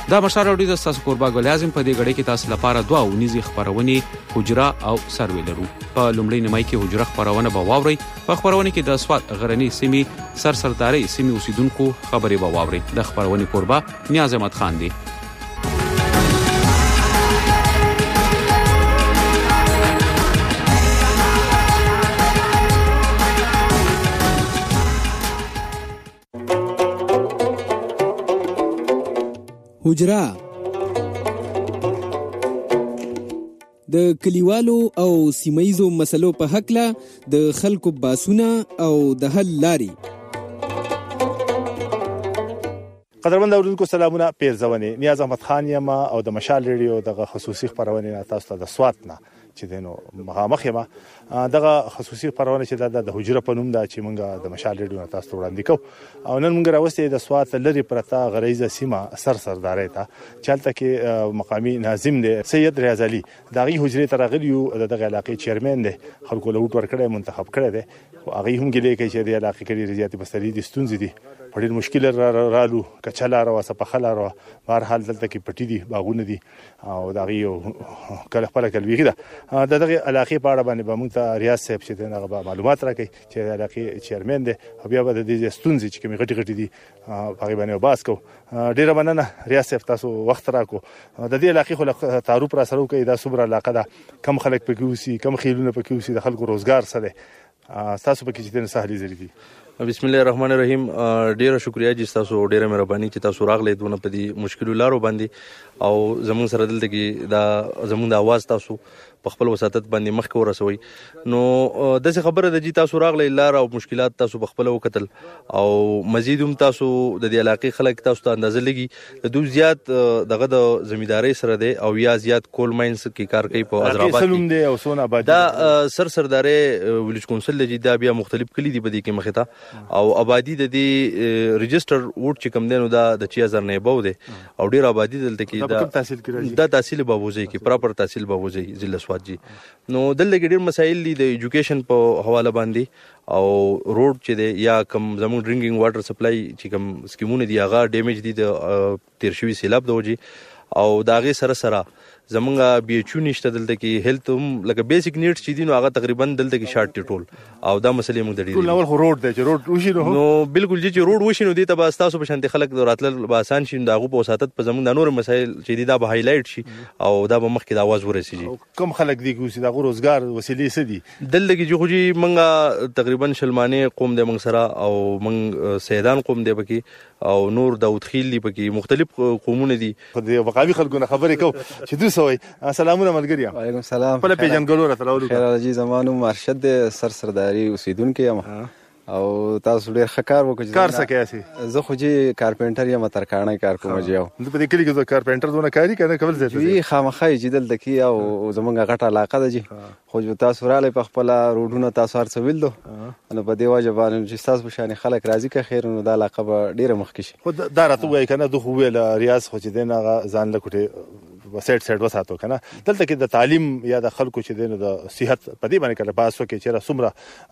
دا مشال راډیو د تاسو کوربه ګل اعظم په دې غړي کې تاسو لپاره دوه ونیزي خبرونه حجره او سروي لرو. په لومړی نیمای کې حجره خبرونه به واوري. په خبرونه کې د سواد غرنی سیمې سرسرداري سیمې اوسیدونکو خبري به واوري. د خبرونه کوربه نیاز احمد خان دی. حجره د کلیوالو او سیمایزو مسلو په حقله د خلکو باسونه او د حل لاري. قدرمن اوریدونکو سلامونه، پیرزونې نیاز احمد خان یم او د مشال ریډیو دغه خصوصي خبرونه تاسو ته د سوات نه چې دینو مخامخ یم. دغه خصوصي خبرونه چې د حجره په نوم ده چې موږ د مشال ریډیو تاسو ته وړاندې کوو او نن موږ راوستي د سوات لري پرتا غریزه سیمه سرسرداري ته چلته کې مقامی ناظم دی سید ریاض علي دغه حجره ترغلیو دغه علاقې چیرمن دی خلکو له وټ ورکړې منتخب کړی دی او هغه هم ګلې کوي چې د علاقې کې ریاضي بستري د ستونزې دي په ډېر مشکل رالو کچلا را وسپخلا را بهر حال دلته کې پټي دي باغونه دي او دغه یو کله خپل کلويږي دا دغه علاقې په اړه باندې به موږ ته ریاض صاحب چې دغه معلومات راکړي چې علاقې چیرمن دی او بیا به د دې ستونزې چې کومې غټي غټي دي هغه باندې باس کو. ډیره مننه ریاض صاحب، تاسو وخت راکو. د دې علاقې خو تعارف را سره کوي دا صبر علاقه ده، کم خلک پکې اوسي، کم خیلونه پکې اوسي، د خلکو روزګار سره تاسو پکې چې د سهلي زری دي. بسم الله الرحمن الرحیم. ډیره شکریا چې تاسو ډیره مهرباني چې تاسو راغلی دونه په دې مشکل لارو باندې او زمون سره دلته کې دا زمون د आवाज تاسو په خپل وساتت باندې مخ کې ورسوي. نو دغه خبره د جی تاسو راغلی لار او مشکلات تاسو په خپل وکتل او مزید هم تاسو د دې علاقې خلک تاسو ته اندازه لګي د دوی زیات دغه د زمینداري سره دی او یا زیات کول ماینز کې کار کوي په حیدرآباد کې او سون آباد دا سرسرداري ویلیج کونسل دی دا بیا مختلف کلی دی بدی کې مخته او آبادی د دې ريجستر ووټ چې کم دینو دا د 6000 نه بو دی او ډیر آبادی دلته کې دا تحصیل بابوزي کې پراپر تحصیل بابوزي ضلع سوات جی. نو دلته کې ډیر مسایل دي د ایجوکیشن په حواله باندې او روډ چې دی یا کم زموږ ډرینګینګ واټر سپلای چې کم سکیمونه دی هغه ډیمیج دي د تیر شوی سیلاب د وجې او داغه سره زمونږه بي ایچ یو نشته دلته کې هیلث هم لکه بیسیک نیډز چې دي نو هغه تقریبا دلته کې شارټ ټول او دا مسلې موږ د دې ټول اول خو روډ دی چې روډ وشي نو بالکل چې روډ وشي نو دې ته به تاسو په شانتي خلک راتل به آسان شي دا غو په وساتت په زمونږ د نور مسایل چې دي دا به هایلایټ شي او دا به مخکې د आवाज ورسیږي. کم خلک دي چې دا غو روزګار وسیلې سدي دلته کې جو خو موږ تقریبا شلمانه قوم د موږ سره او موږ سیدان قوم دی پکې او نور داود خیل دی پکې مختلف قومونه دي خو د وقایي خلکو نه خبرې کو چې دوی سوي. السلام علیکم. وعلیکم السلام. په پیژنګلو راته راولو خیر راځي زمانو مرشد سرسرداري اوسیدونکو یم او تاسو ډیر ښه کار وکړئ. کار څه کوي؟ زه خو جی کارپنټر یم، ترکاڼه کار کوم جی. او په دې کلی کې د کارپنټر دونه کاری کنه کول زه وی خامخای جی دلته کې او زمونږ غټه علاقه ده جی خو تاسو رااله په خپل روډونه تاسو هر څه ویل دو نو په دې وجه باندې چې تاسو په شان خلک راضي که خیر نو د علاقه به ډیره مخکې شي. خو دا راته وای کنه دوه ویل ریاض خو چې دین هغه ځان لکټه سیټ وساتو کنه دلته کې د تعلیم یا د خلکو چې دین د صحت په دې باندې کله باسو کې چې سمره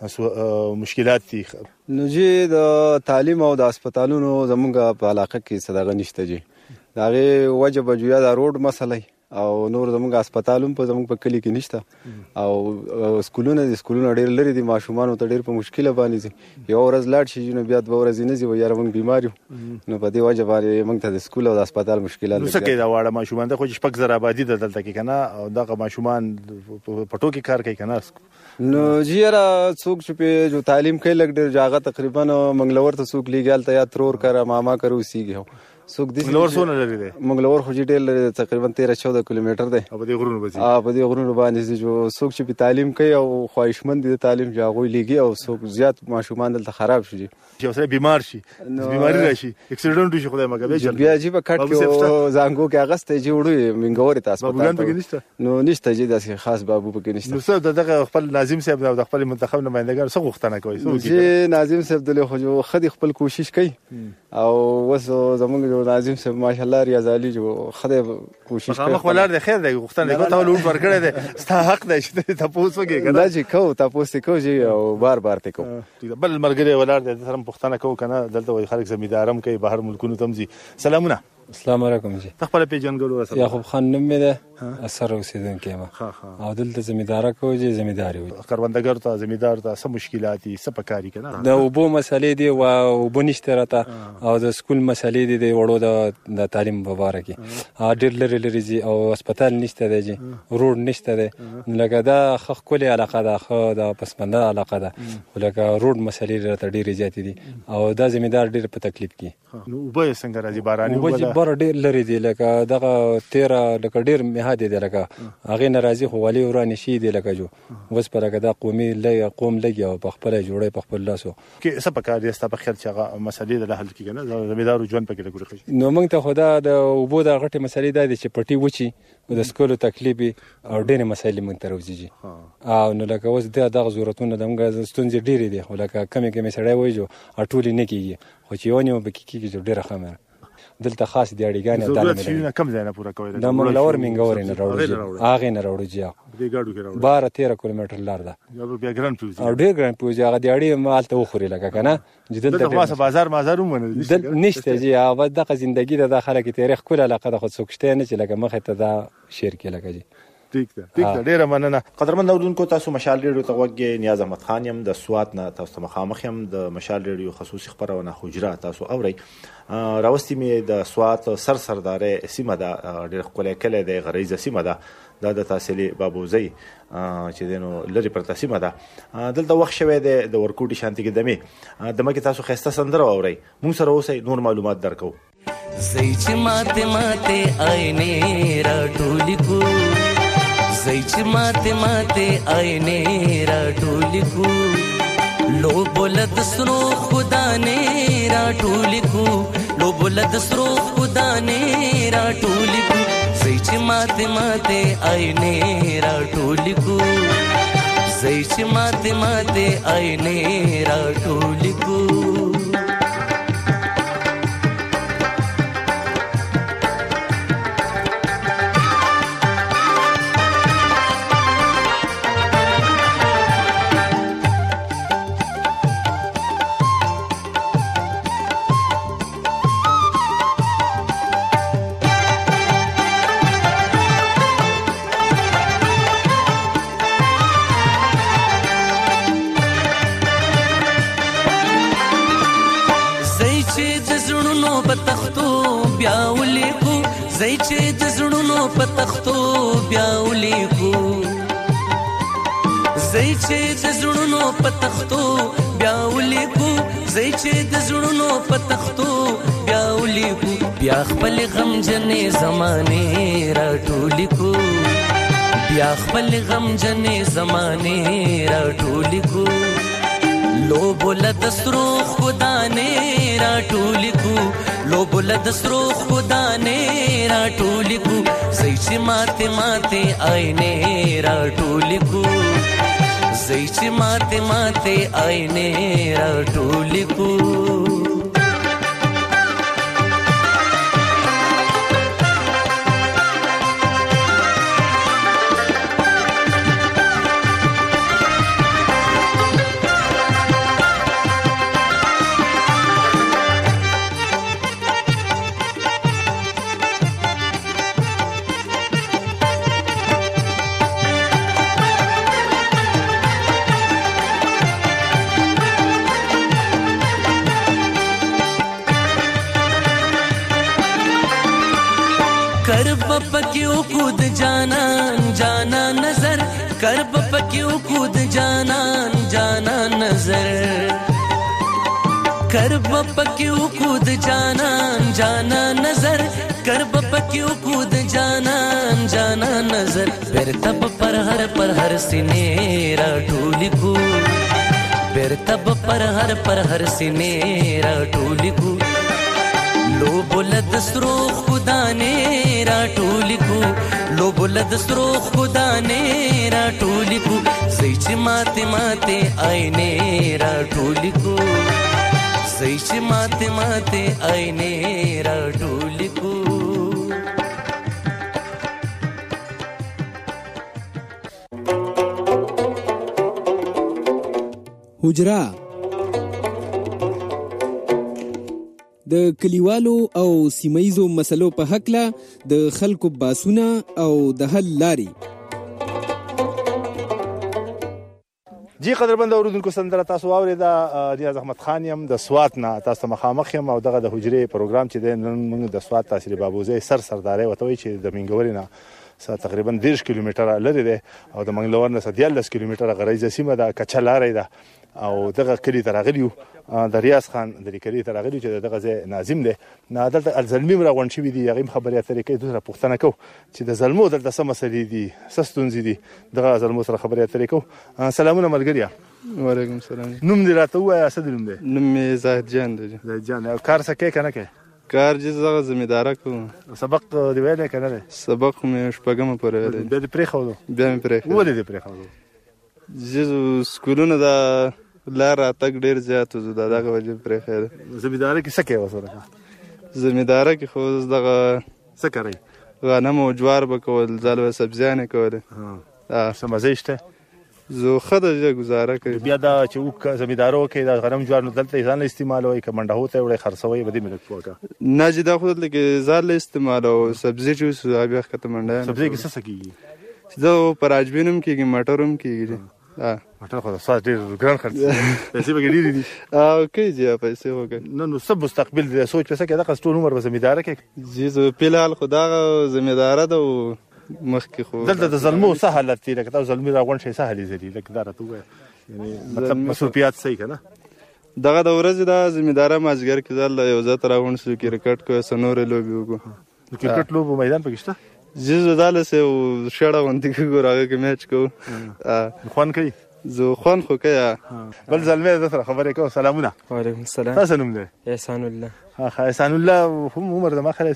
مشکلات دي نو جی د تعلیم او د هسپتالونو زمونږ په علاقه کې صدقه نشته جی داغه وجه بجویا د روډ مسله او نور زمونږ هسپتالوم په زمونږ په کلی کې نشته او سکولونه ډېر لري دي ماشومان ته ډېر په مشکله باندې دي یو ورځ لاړ شي نو بیا دوه ورځې نه ځي یاره موږ بیمار یو نو په دې وجه باندې موږ ته د سکول او د هسپتال مشکلات نو څه کې دا واړه ماشومان ته خو شپږ زره آبادي دلته کې کنه او دغه ماشومان پټو کې کار کوي کنه نو جیرا څوک چې په جو تعلیم کوي لګ ډېر جاغه تقریبا منګلور ته څوک لیګال ته یا ترور کرا ماما کرو سیږي څوک دي منګلور سونه لري دی منګلور خو ډېر لري تقریبا 13-14 کیلومتر دی په دې غرونو باندې په دې غرونو باندې جو څوک چې په تعلیم کوي او خواهشمند دي تعلیم جاغوي لیږي او څوک زیات ماشومان دلته خراب شي چې اوسه بیمار شي بیماری راشي اکسیډنټ وشي خدای مګه به بیا جی په کټ کې زنګو کې اغسته جی وړي منګور تاسو په نو نشته جی داسې خاص بابو پکې نشته. نو څه دغه خپل ناظم صاحب د خپل منتخب نمائندګان څه غوښتنه کوي؟ جی ناظم صاحب دله خو خدي خپل کوشش کوي او وسو زمونږ ناظم صاحب ماشاءالله ریاض علي جو خدای کوشش کوي مخ ولر د خیر دی غوښتنه کوي ته ولور ورکړی دی ستا حق دی چې تاسو وګورئ کنه دا چې کو تاسو کو جی او بار ته کو بل مرګره ولر د سره پښتنه کو کنه دلته خلک زمیندارم کوي بهر ملکونو تمزي. سلامونه. السلام علیکم جی. خپل پیژنګلو سره یعقوب خان نوم مې ده، اثر اوسیدونکی یم او دلته زمینداره کوو چې زمینداری وي. کروندګر ته زمیندار ته څه مشکلات دي، څه پکاري کنه؟ د اوبو مسلې دي او اوبو نشته راته او د سکول مسلې دي د وړو د تعلیم په باره کې ډېر لرې لرې ځي او هسپتال نشته دی جی، روډ نشته دی. لکه دا ښه ښکلې علاقه ده، ښه د پسمنده علاقه ده، خو لکه روډ مسلې راته ډېرې زیاتې دي او دا زمیندار ډېر په تکلیف کې. نو اوبه څنګه راځي؟ باراني اوبه ده؟ بار ډېر لرې دي، لکه دغه 13 لکه ډېر میهادې دی، لکه هغې نه راځي خو ولې ورانې شي دي لکه جو اوس په لکه دا قوم لګي او په خپله جوړی په خپل لاسو کې څه پکار دي ستا په خیال چې هغه مسلې د حل کېږي نه زمیندارو ژوند پکې لګوي؟ نو موږ ته خو دا د اوبو د غټې مسلې دا دي چې پټي وچي د سکولو تکلیف او ډېرې مسایلې موږ ته راوځي او نو لکه اوس دغه ضرورتونه د موږ ستونزې ډېرې دي، خو لکه کمې سړی وایي جو ټولې نه کېږي، خو چې یو نیمه پکې کېږي جو ډېره ښه مه دلته خاص د اړیګانې ضرورت شي کم ځای نه پوره کوي. د منګلور منګورې نه راوړو، هغې نه راوړو جی، دې ګاډو کې راوړو 12-13 کیلومتر لار ده، بیا ګران پیوځي او ډېر ګران پیوځي. هغه د اړې مالته وخوري لکه که نه چې دلته بازار هم نشته جی. او دغه زندګي ده، د خلک تاریخ ښکلې علاقه ده، خو څوک شته نه چې لکه مخې ته دا شیر کې لکه جی. ٹھیک ده ډیره مننه. قدرمن اوریدونکو، تاسو مشال ریډیو ته غوږ نیاز احمد خان یم د سوات نه، تاسو ته مخامخ یم د مشال ریډیو خصوصي خبرونه حجره تاسو اورئ. راوستي مې د سوات سردارې سیمه ده، ډېر ښکلی کلی دی، غریزه سیمه ده، دا د تحصیلي بابوزۍ چې دی نو لرې پرته سیمه ده. دلته وخت شوی دی د ورکوټي شانتي دمې کې تاسو ښایسته سندره واورئ. موږ سره اوسئ، نور معلومات درکو. زئی چې ماته آینې راټولې کو، زئی چې ماته آینې راټولې کو، لو بولد سرو خدا نه راټولې کو، لو بولد سرو خدا نه راټولې کو، زئی چې ماته آینې راټولې کو، زئی چې ماته آینې راټولې کو. زئی چې د زړونو په تختو بیا ولیکو، زئی چې د زړونو په تختو بیا ولیکو، زئی چې د زړونو په تختو بیا ولیکو، بیا خپل غمجنې زمانې راټولې کو، بیا خپل غمجنې زمانې راټولې کو، لو بولد سرو خدا نه راټولې کو، لو بولد سرو خدا نه راټولې کو، زئی چې ماته آینې راټولې کو، زئی چې ماته آینې راټولې کو. پکیو کود جانان جانا نظر، کرب پکیو کود جانان جانا نظر، کرب پکیو کود جانان جانا نظر، کرب پکیو کود جانان جانا نظر، برتب پر ہر سینے راټولې کو، برتب پر ہر سینے راټولې کو، لو بولد سرو خدا نه راټولې کو، لو بولد سرو خدا نه راټولې کو، زئی چې ماته آینې راټولې کو، زئی چې ماته آینې راټولې کو. حجره د کلیوالو او سیمایزو مسلو په حقله د خلکو باسونه او د حل لاري. جی قدرمند اوریدونکو سندره تاسو واورېده. نیاز احمد خان یم د سوات نه تاسو ته مخامخ یم او دغه د حجرې پروګرام چې دی نن موږ د سوات تحصیلي بابوزی سردارۍ ورته وایي چې د منګورې نه تقریبا 10 کیلومتره لرې دی او د منګلور نه 13 کیلومتره غریزه سیمه ده، کچه لارې ده او دغه کلي ته راغلي یو. د ریاض خان د دې کلي ته راغلي چې دغه ځای ناظم دی. دلته الزلمي هم راغونډ شوي دي، هغې هم خبرې اترې کوي. دوی سره پوښتنه کوو چې د زلمو دلته څه مسلې دي، څه ستونزې دي، دغه زلمو سره خبرې اترې کوو. سلامونه ملګريه. وعلیکم السلام. نوم دې راته ووایه، څه نوم دی؟ نوم مې زاهد جان دی. زاهد جان. او کار څه کوې که نه کوې؟ کار چې زه زمینداره کوم. سبق دې ویلی که نه دی؟ سبق مې شپږمه پورې ویلی. بیا دې پرېښودو؟ بیا مې پرېښودو. ولې دې پرېښودو؟ سکولونه د لار راتګ ډېر زیات و، د دغه وجې پرېښودو. زمینداره کې څه کوې ورسره؟ زمینداره کې خو دغه څه کوئ؟ غنم او جوار به کول، ځل به سبزیانې کولې. څه مزې شته؟ زه ښه ده ګزاره کوي. بیا دا چې اوږ زمینداره وکړئ د غنم جوار نو دلته یې ځان له استعمالوئ که منډهو ته یې وړئ خرڅوئ به دې مې لږ پوه کړه. نه چې دا خو دلته کې ځان له استعمالوو. سبزي چې اوس بیا ښکته منډیانې. سبزۍ کې څه کېږي؟ زه پر عجبین هم کېږي، مټر هم کېږي. مټر خو د سواد ډېر ګران خرڅ پیسې پکې ډېرې دي. کوي چې پیسې وکړي. نو څه مستقبل دی؟ سوچ پیسه کې دغه ټول عمر به زمینداره کې؟ جی زه فلحال خو دغه زمینداره ده او مخکې خو دلته د زلمو څه حالت دی؟ لکه تاسو زلمي راغونډ شئ څه حالې ځلي؟ لکه دا راته ووایه، یعنې مطلب مصروفیات صحیح که نه؟ دغه د ورځې دا زمینداره مازدیګر کې ځل یو ځای ته راغونډ شو، کرکټ کوو، څه نورې لوبې وکړو. د کرکټ لوبو میدان پکې شته؟ جی زه دالسې یو شړه غوندې کوو، هغه کې میچ کوو. خوند کوي؟ زه خوند خو کوي. بل زلمی د سره خبرې کوو. سلامونه. وعلیکم السلام. تاسو نوم دی؟ احسان الله. احسان الله هم عمر د ما خیال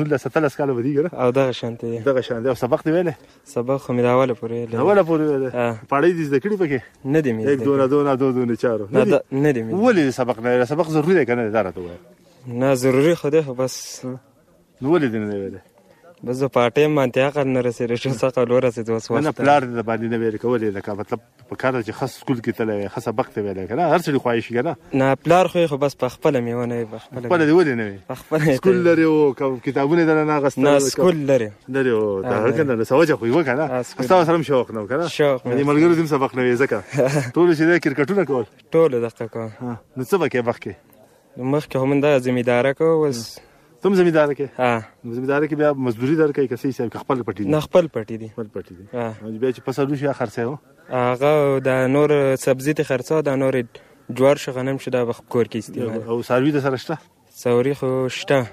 19 کاله به دي که نه؟ او دغه شانتې دی. دغه شانتې. او سبق دې ویلی؟ سبق خو مې د اوله پورې ویلی. اوله پورې ویلی؟ پاړۍ دې زده کړي پکې؟ نه دي مې زده کړي. 1 2 4 نه دي مې. ولې سبق نه ویلی؟ سبق ضروري دی که نه دی؟ دا راته ووایه. نه ضروري خو دی، خو بس نو ولې دې نه دی ویلی؟ بس زه په ټایم باندې عقل نه رسېدی، ښه څه ورسېد اوس وخت. نه پلار دې د باندې نه ویلې کولې، لکه مطلب په کار ده چې ښه سکول کې تللی وی، ښه سبق ته ویلی که نه؟ هر سړي خواهش وي که نه؟ نه پلار خو یې خو بس په خپله مې ونه وي. خپله دې ولې نه وي؟ په خپله سکول لرې و که کتابونه یې دله نه اخېستل؟ نه سکول لرې و. دا که نه څه وجه خو یې وه که نه؟ ستا سره هم شوق نه و که نه؟ شوق مې. د ملګرو دې هم سبق نه وي ځکه ټولو چې دی کرکټونه کول؟ ټولو دقه کوم. نو څه به کوې مخکې؟ مخکې خو من دغه زمینداره کوو. اوس ته هم زمینداره کې؟ نو زمینداره کې بیا مزدوري درکوي که څه حساب که خپل پټي دي؟ نه خپل پټي دي. خپل پټي دي. بیا چې فصل وشي بیا خرڅوې و؟ هغه د نور سبزي ته خرڅوه، د نور جوار شه غنم شه دا به کور کې استعمال. او څاروي د سره شته؟ څاروي خو شته.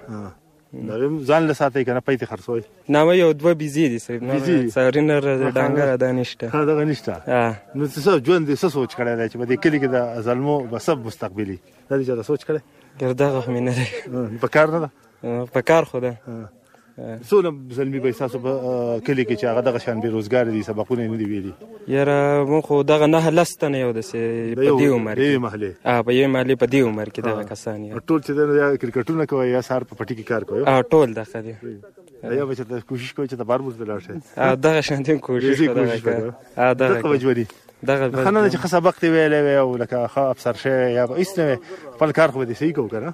ځان له ساتئ که نه پیتې خرڅوئ؟ نه یو دوه بیزې دي صرف. څاروي نه ډنګره دا نشته. دغه نشته. نو څه ژوند دې څه سوچ کړی دی چې په دې کلي کې د زلمو به څه مستقبلي دا دې چاته سوچ کړی؟ دغه خو مې نه دی. په کار نه ده؟ په کار خو ده. څونه زلمي به ستاسو په کلي کې چې هغه دغه شان بېروزګار دي، سبقونه یې نه دي ویلي؟ یاره مونږ خو دغه 9 تنه یو داسې په دې عمر کې. په محلې؟ په یوې محلې په دې عمر کې دغه کسان یو. ټول چې دی یا کرکټونه کوئ یا سهار په پټي کې کار کوئ؟ ټول دغه دي. یا به چې کوشش کوئ چې د بار بور ته لاړ شئ؟ دغه شانتې کوشش کوو. دغه وجوري دغه ښه نه ده چې ښه سبق دې ویلی وی او لکه ښه افسر شوی یا هېڅ نه وی، خپل کار خو به دې صحیح کوو که نه؟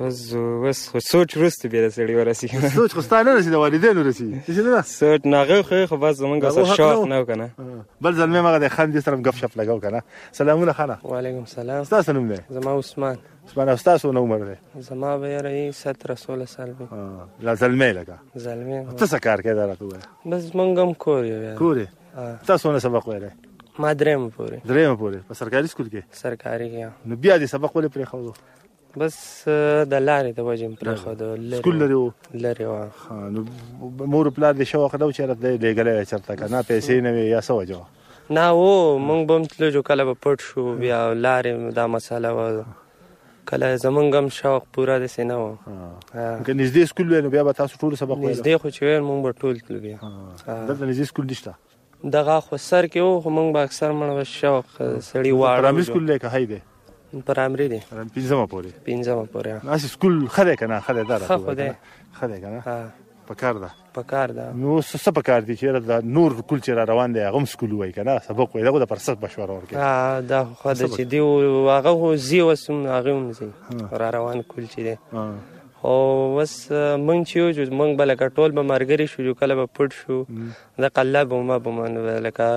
بس خو سوچ وروسته بیا د سړي ورسېږي. سوچ خو ستا نه رسي، د والدینو رسي. داسې نه ده؟ سوچ نه هغه خو بس زمونږ سره شوق نه و که نه. بل زلمی هم هغه دی خان دې سره هم ګپ شپ لګوو که نه؟ سلامونه خانه. وعلیکم السلام. ستاسو نوم دی؟ زما عثمان. عثمان. او ستاسو څونه عمر دی؟ زما به یاره 17-16 سال وي. لا زلمی لکه؟ زلمی. ته څه کار کوې دا راته ووایه؟ بس موږ هم کور یو. کور یې؟ تاسو څونه سبق ویلی؟ ما درېیمه پورې. درېیمه پورې په سرکاري سکول کې؟ سرکاري کې. نو بیا دې سبق ولې پرېښودو؟ بس د لارې د وجې مې پرېښودو. سکول لرې و؟ لرې وه. نو مور پلار دې شوق نه و چې دی لېږلی وی چېرته که نه پیسې نه وې یا څه وجه وه؟ نه و موږ به هم تلو چې کله به پټ شو بیا لارې دا مسله وه، کله زمونږ هم شوق پوره داسې نه و. که نږدې سکول وی نو بیا به تاسو ټولو سبق ویلو؟ نږدې خو چې ویل موږ به ټول تلو بیا. دلته نږدې سکول نشته؟ دغه خو سر کې و خو موږ به اکثر مړه شوق سړي واړه. پرایمري سکول دی که هی دی؟ پرایمري دی. 5مه پورې؟ 5مه پورې. هسې سکول ښه دی که نه؟ ښه دی دا ښه خو دی. ښه دی که نه؟ پکار ده. پکار ده. نو څه پکار دي چې د نور کول چې را روان دی هغه هم سکول وایي که نه؟ سبق وایي دغه د پر څه مشوره ورکوي؟ دا خو ښه ده چې دی هغه خو ځي اوس هم هغه هم ځي را روان کول چې دی. او بس مونږ چې یو مونږ به لکه ټول به ملګري شو کله به پټ شو د قلا به ما به من لکه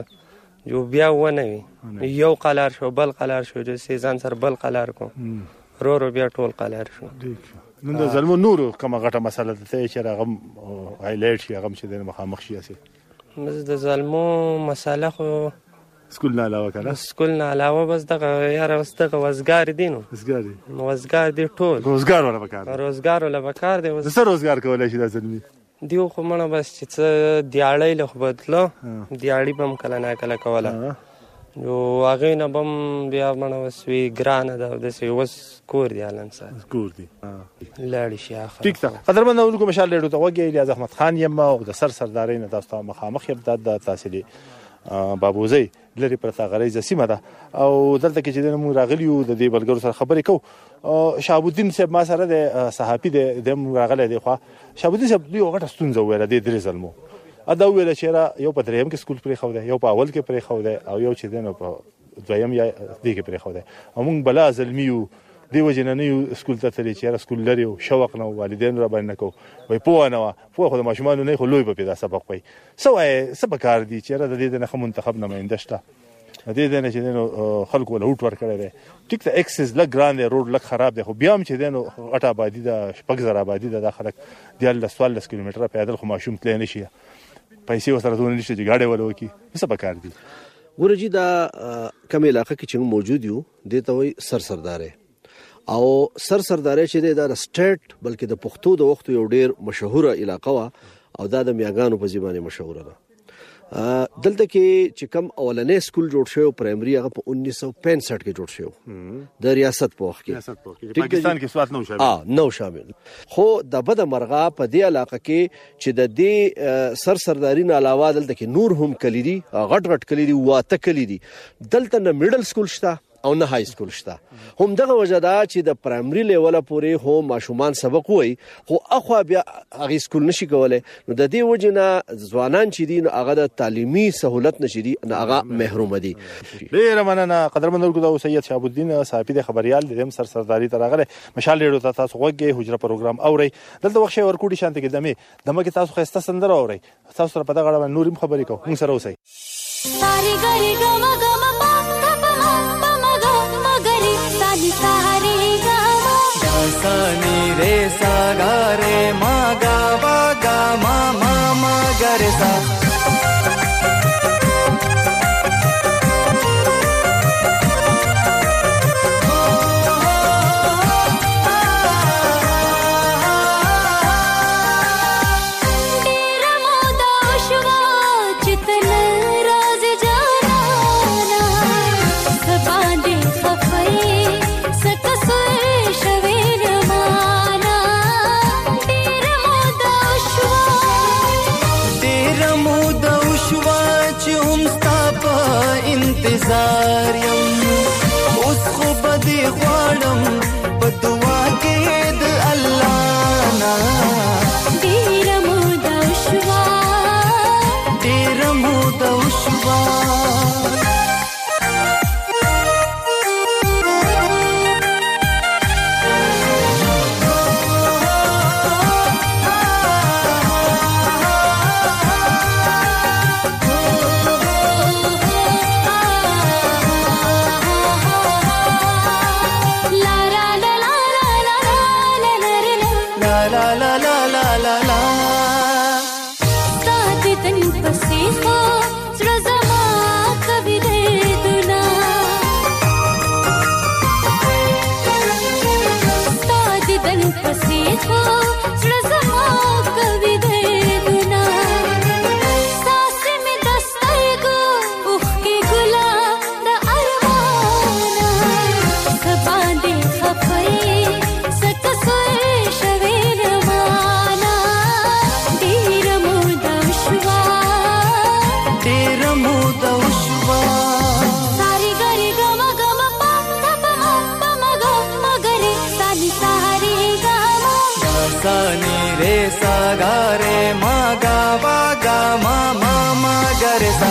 جو بیا ونه وي یو قلار شو بل قلار شو چې ځان سره بل قلار کو رو بیا ټول قلار شو نن د زلمو نور کومه غټه مسله ده چې هغه هایلایټ شي هغه چې د مخامخ شي اسي بس د زلمو مساله خو سکول نه علاوه کنه سکول نه علاوه بس دغه یاره بس دغه وزګار دي نو وزګار دي ټول روزګار ولا بکار روزګار ولا بکار دی څه روزګار کولای شي د زلمی دیو خو مړه بس چې څه دیاړی له خو بدلو دیاړی بم کله نه کله کوله نو هغه نه بم بیا مړه وسوي ګرانه ده د سی وس کور دی الان سره کور دی لاړ شي اخر ټیک ته قدرمن اول کوم مشال لرو ته وګي الیاز احمد خان یم او د سردارین د تاسو مخامخ یم د تحصیلي بابوزي لري پرتا غریزه سیمه ده او دلته کې چې موږ راغلیو د دې بلګرو سره خبرې کوو شهاب الدین صاحب ما سره د صحافي د راغلی دی خو شهاب الدین صاحب یو غټه ستونزه ویله د درې ظلمو ادا ویله چې یو په دریم کې سکول پرې خو ده یو په اول کې پرې خو ده او یو چې دنه په دویم یا دې کې پرې خو ده او موږ بلا ظلمیو دی وجنه نه یو سکول ته تللی چې سکول لري او شوق نه والدین را باندې کو وای پوه نه خو د ماشومان نه خو لوی په پیدا سبق وای سوای سبکار دي چې د دې نه منتخب نماینده شته د دې نه چې خلکو له هوټ ور کړی دی ټیک ته اکسس لګ ګراند روډ لګ خراب دی خو بیا هم چې غټه آبادی د شپږ زره آبادی د خلک د 14 کیلومتره پیدل خو ماشوم تللی نشي پیسې وسره دونه نشي چې گاډي ولوي سبکار دي ګورجی دا کوم علاقې کې چې موجود یو د توي سردارې او سردارې چې د سټیټ بلکې د پښتو د وخت یو ډیر مشهوره علاقه وا او دا د میاګانو په ځبانه مشهوره ده دلته کې چې کوم اولنې سکول جوړ شو پرایمري هغه په 1965 کې جوړ شو د ریاست په وخت کې پاکستان کې سواد نو شامل خو د بد مرغه په دې علاقه کې چې د دې سرداري نه علاوه دلته کې نور هم کلیدي غټ کلیدي واته کلیدي دلته نه میډل سکول شته او نه های سکول شته هم دغه وجدا چې د پرایمري لیول پورې هم ماشومان سبق وای خو اخو بیا هغه سکول نشي کولای نو د دې وجنه ځوانان چې دي هغه د تعلیمي سہولت نشي دي هغه محروم دي ډیر مننه قدرمن ورکو سید شهاب الدین صاحب د خبريال د سرداري ترغله مشال لرو تاسو وګي حجره پروګرام اوري دلته وخت ورکوټي شانته کې دمه کې تاسو خسته سندره اوري تاسو سره په دغه اړه نورم خبرې کوو موږ سره اوسئ ساری ګری ګم ګم Sani re sa ga re ma ga ba ga ma ma ma ga re sa انتظار یم اوس خو بدی غواړم په دعا کې د الله نه ډیر موده شوا Sani re sa ga re ma ga ba ga ma ma ma ga re sa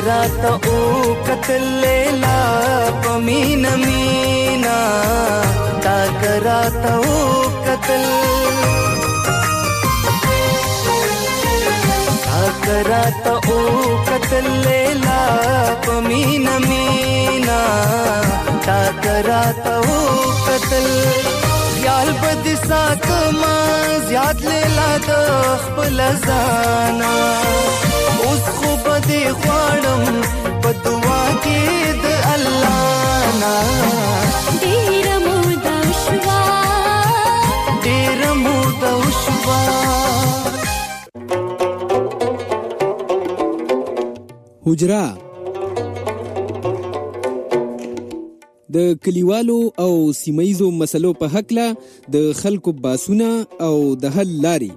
راته او کتل لیلا پمینا مینا تا کراته او کتل تا کراته او کتل لیلا پمینا مینا تا کراته او کتل خیال بد ساتما زیاد لیلا د خپل ځانا اوس خو بده غواړم په دعا کې د الله نا ډېر موده شوا ډېر موده شوا حجره د کلیوالو او سیمایزو مسلو په هکله د خلکو باسونه او د حل لاري.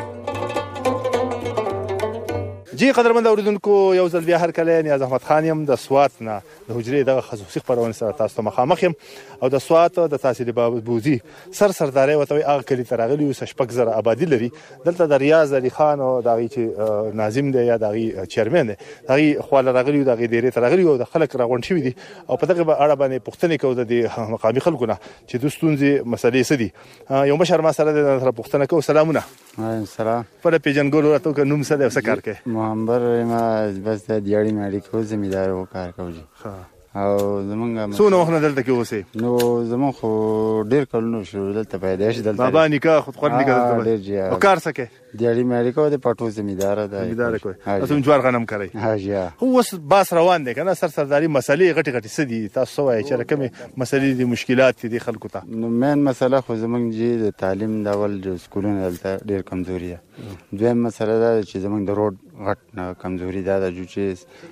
جی قدرمند اوریدونکو یو ځل بیا هر کله نیاز احمد خان یم د سوات نه د حجرې دغه خصوصي خپرونې سره تاسو ته مخامخ یم او د سوات د تحصیل بابوزي سرداري وته هغه کلی ته راغلي یو شپږ زره آبادي لري. دلته د ریاض علي خان او دغه چې ناظم دی یا دغه چیرمن دی هغه خواله راغلي دغه ډیره ته راغلي او د خلک راغون شوی دي او په دغه اړه باندې پوښتنه کوي د مقامي خلکو نه چې د ستونزې مسلې څه دي. یو مشر ما سره د پوښتنه کوي. سلامونه. سلام. پر پیجنګول ورته ک نوم څه دی څه کار کوي؟ محمد ما بس د دیاړي مالیکو زمیندار و کار کوي. او زمونږ څونه وخت نه دلته کې اوسې؟ نو زمون خو ډیر کلونه شو دلته پیدا شي. دلته بابا نکاح خود خور نکاح دلته او کار سکے دیاړي مالیکو د پټو زمیندار ده. زمیندار کوي تاسو جوار غنم کوي؟ ها جی. خو اوس باس روان دي کنه سرداري مسلې غټي غټي سدي تاسو وایي چې کومه مسلې دي مشکلات دي خلکو ته؟ نو مین مسله خو زمونږ جی د تعلیم د اول جو سکولونه دلته ډیر کمزوري ده. دویم مسله ده چې زمونږ د روډ غټ کمزوري ده جو چې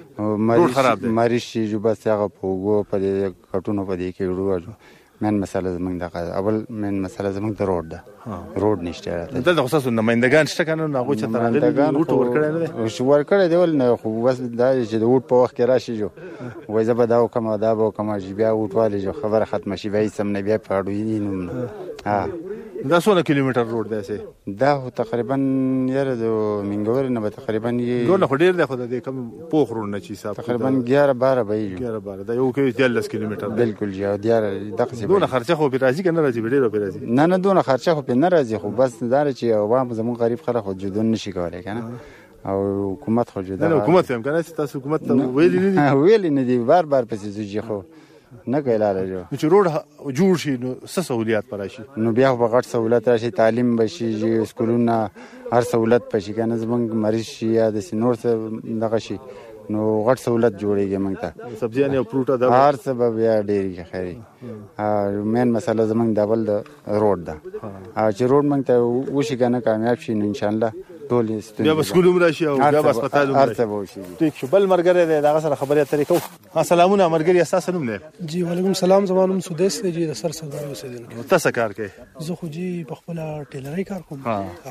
مریض شي جو بس هغه پوغو په دې کټونو په دې کې وړو. مین مسله زمونږ د اول مین مسله زمونږ د روډ ده. روډ نشته راته دلته خصوصا نمائندگان شته کنه هغه چې ترغلي وټ ورکړل نه شو ورکړل دی ول نه خو بس دا چې د وټ په وخت کې راشي جو وای زه به دا کوم دا به کوم چې بیا وټ والي جو خبره ختم شي به سم نه بیا پاړوي نو ها دا څونه کیلومتر روډ دی سه دا تقریبا یاره د منګور نه به تقریبا یې ګول خو ډیر دی خو د کوم پوخ روډ نه چی حساب تقریبا 11 12 به 11 12 دا یو کې 40 کیلومتر بالکل جی دا دغه دونه خرچه خو به راځي کنه راځي ډیر به راځي نه دونه خرچه خو نه راځي خو بس دا چې عوام زمون غریب خلک خو جدون نشي کولای کنه او حکومت خو جدا نه حکومت هم کنه تاسو حکومت ویلی نه دی بار پسې ځي خو نه کېلاله جو چې روډ جوړ شي نو څه سہولیات پراشي نو بیا په غټ سہولیت راشي تعلیم بشي سکولونه هر سہولیت پشي کنه زمونږ مریض شي یا د سینور څه دغه شي نو غټ سہولت جوړیږي موږ ته سبزیان او فروټ دا هر سبب یا ډېری خیری مین مسله زمونږ د اول د روډ ده چې روډ موږ ته وشي کنه کامیاب شي ان شاء الله ټول بیا به سکول هم راشي او بیا به هسپتال هم راشي. ټیک شو. بل مرګره دی دغه سره خبرې اترې کوو. سلامونه مرګري اساسا نوم دی؟ جی وعلیکم السلام. زما نوم سودیس دی جی د سرداري اوسېدونکی. تاسو کار کوئ؟ زه خو جی په خپل ټیلرۍ کار کوم.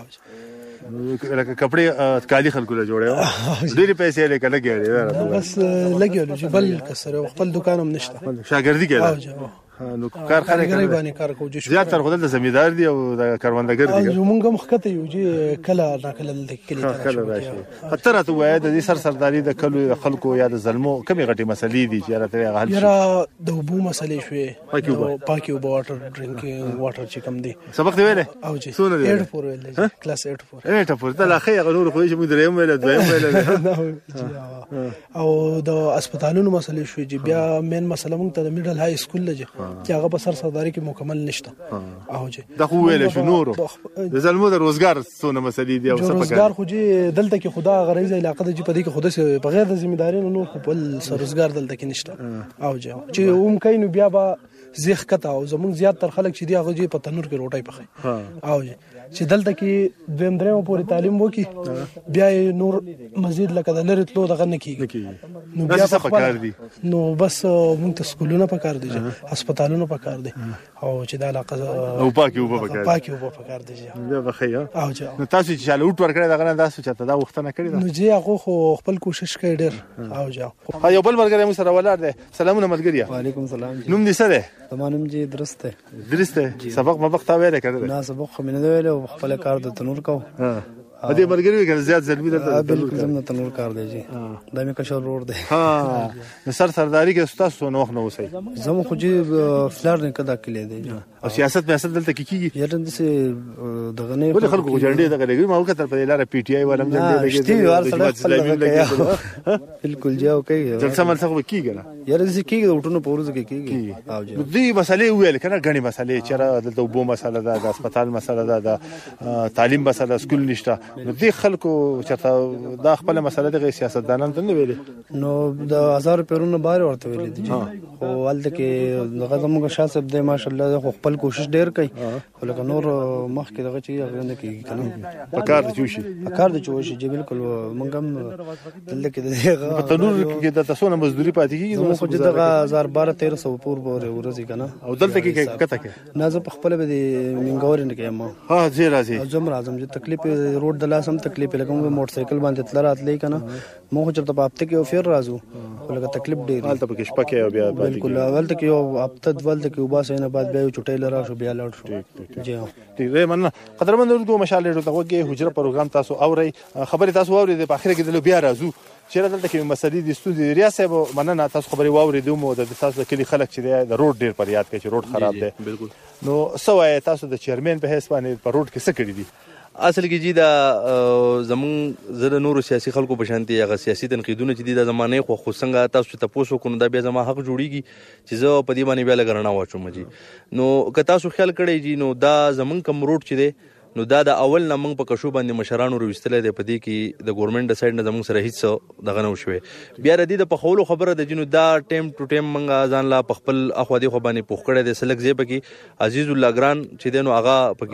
لکه کپڑے کالی خلکو له جوړه ډېری پیسې لکه لګیږي بس لګیږي چې بل کسر خپل دکان هم نشته شاګردي کوي نو کار خلک باندې کار کوي زیات تر خدای د زمیندار دی او د کاروندګر دی موږ هم خکته یو چې کله ناکله د کلی کله راشي خطر ته وای د سرداري د کلو خلکو یا د ظلمو کمی غټي مسلې دي چې راته حل شي د وبو مسلې شوې پاکي وبو واټر ډرینکینګ واټر چې کم دي سبق دی ویلې او چې 8 4 ویلې کلاس 8 4 ته لا خیر غنور خو چې موږ دریم ویل دویم ویل او د هسپتالونو مسلې شوې چې بیا مین مسله موږ ته د میډل های سکول لږه چې هغه په سرداري کې مکمل نشته او چې دا خو ویل شو نورو د زلمو د روزګار څونه مسلې دي او څه پکې روزګار خو چې دلته کې خدا غریزه علاقه د په دې کې خوده بغیر د ځمېداري نو خپل روزګار دلته کې نشته او چې کین بیا با زیخ کته او زمون زیات تر خلک چې دی هغه چې په تنور کې روټي پخې او چې دلته کې دویم درېم پورې تعلیم وکي بیا نور مزید لکه د لری تلو دغه نه کیږي نو بیا څه پکار دي نو بس مونږ ته سکولونه پکار دي هسپتالونه پکار دي او چې د علاقه او پاکي وب پکار دي بیا بخیر او نو تاسو چې چالو ټور کړی دغه نه تاسو چې دا وختونه کړی نو چې هغه خو خپل کوشش کوي ډېر او جاو یو بل مرګره مو سره ولاړ دی سلامونه ملګری وعلیکم السلام نوم دې څه دی تمام جی درسته سبق مبق تا ویل کړل نه سبق خو مینه ویل او خپل کار د تنور کو دې مرګري کې زیات ضروري ده. بالکل زموږ تنور کار دی جی دا مې کشر روډ دی. ها سرداري کې تاسو نو وخت نو وسی زمو خو جی فلر نه کدا کلی دی او سیاست دلته کیږي یاره دسه دغه نه ولې خلکو جنډې دغه لګي ما وکړه په لاره پی ټی آی ولم جنډې لګي بالکل جاو کوي جلسه مرسته کیږي نه یاره دسه کیږي د وټونو پورز کې کیږي او جی دې مسلې ویل کنه غني مسلې چیرې دلته وبو مسله ده، د هسپتال مسله ده، د تعلیم مسله، سکول نشته. نو دې خلکو چې دا خپل مسله د سیاستدانان ته نه ویلې نو د 1000 پیرونو بار ورته ویلې دي خو ولته کې دغه زموږ شاسب د ماشاءالله خپل کوشش ډیر کوي خو لکه نور مخ کې دغه چې هغه نه کوي کنه پکار د چوشي جی بالکل مونږ هم دلته کې دغه په تنور کې د تاسو نه مزدوري پاتې کیږي نو خو دغه 1300 پور پورې ورځي کنه او دلته کې کته کې نه زه په خپل به د منګور نه کې ما ها زه راځي زم راځم چې تکلیف روډ د لاسم تکلیف لګم موټر سایکل باندې تل راتلې کنه مو خو چرته په هفته کې او فیر راځو ولکه تکلیف ډیر حالت په کې شپه کې بیا بالکل اول ته کې او هفته ولته کې وباسه نه بعد بیا چټای لرا شو بیا لاړ شو جی ټیک دی من قدرمن ورته مشال ته وګه حجره پروګرام تاسو اوري خبري تاسو اوري د اخره کې بیا راځو چیرې دلته کې مسلې د استودیو ریاست مننه تاسو خبري واوري دومو د تاسو کلی خلک چې د روډ ډیر پر یاد کوي چې روډ خراب دی بالکل نو سوای تاسو د چیرمن په حساب باندې په روډ کې څه کړی دي اصل کې جی دا زمون زره نور سیاسي خلکو په شانتي هغه سیاسي تنقیدونه چې د زمانه خو څنګه تاسو ته پوسو کو نو دا بیا زما حق جوړیږي چې زه په دې باندې بیا لګرنا واچوم جی نو که تاسو خیال کړئ جی نو دا زمون کم روډ چې دی نو دا د اول نه موږ په کشو باندې مشرانو رويستلې ده په دې کې د ګورنمنت د سایډ نه زموږ سره هیڅ دغه نه وشوي بیا ردی د پخولو خبره د جنو دا ټیم ټو ټیم موږ ځان لا خپل اخو دی خو باندې پوښ کړه د سلک زیب کې عزیز الله ګران چې دنو هغه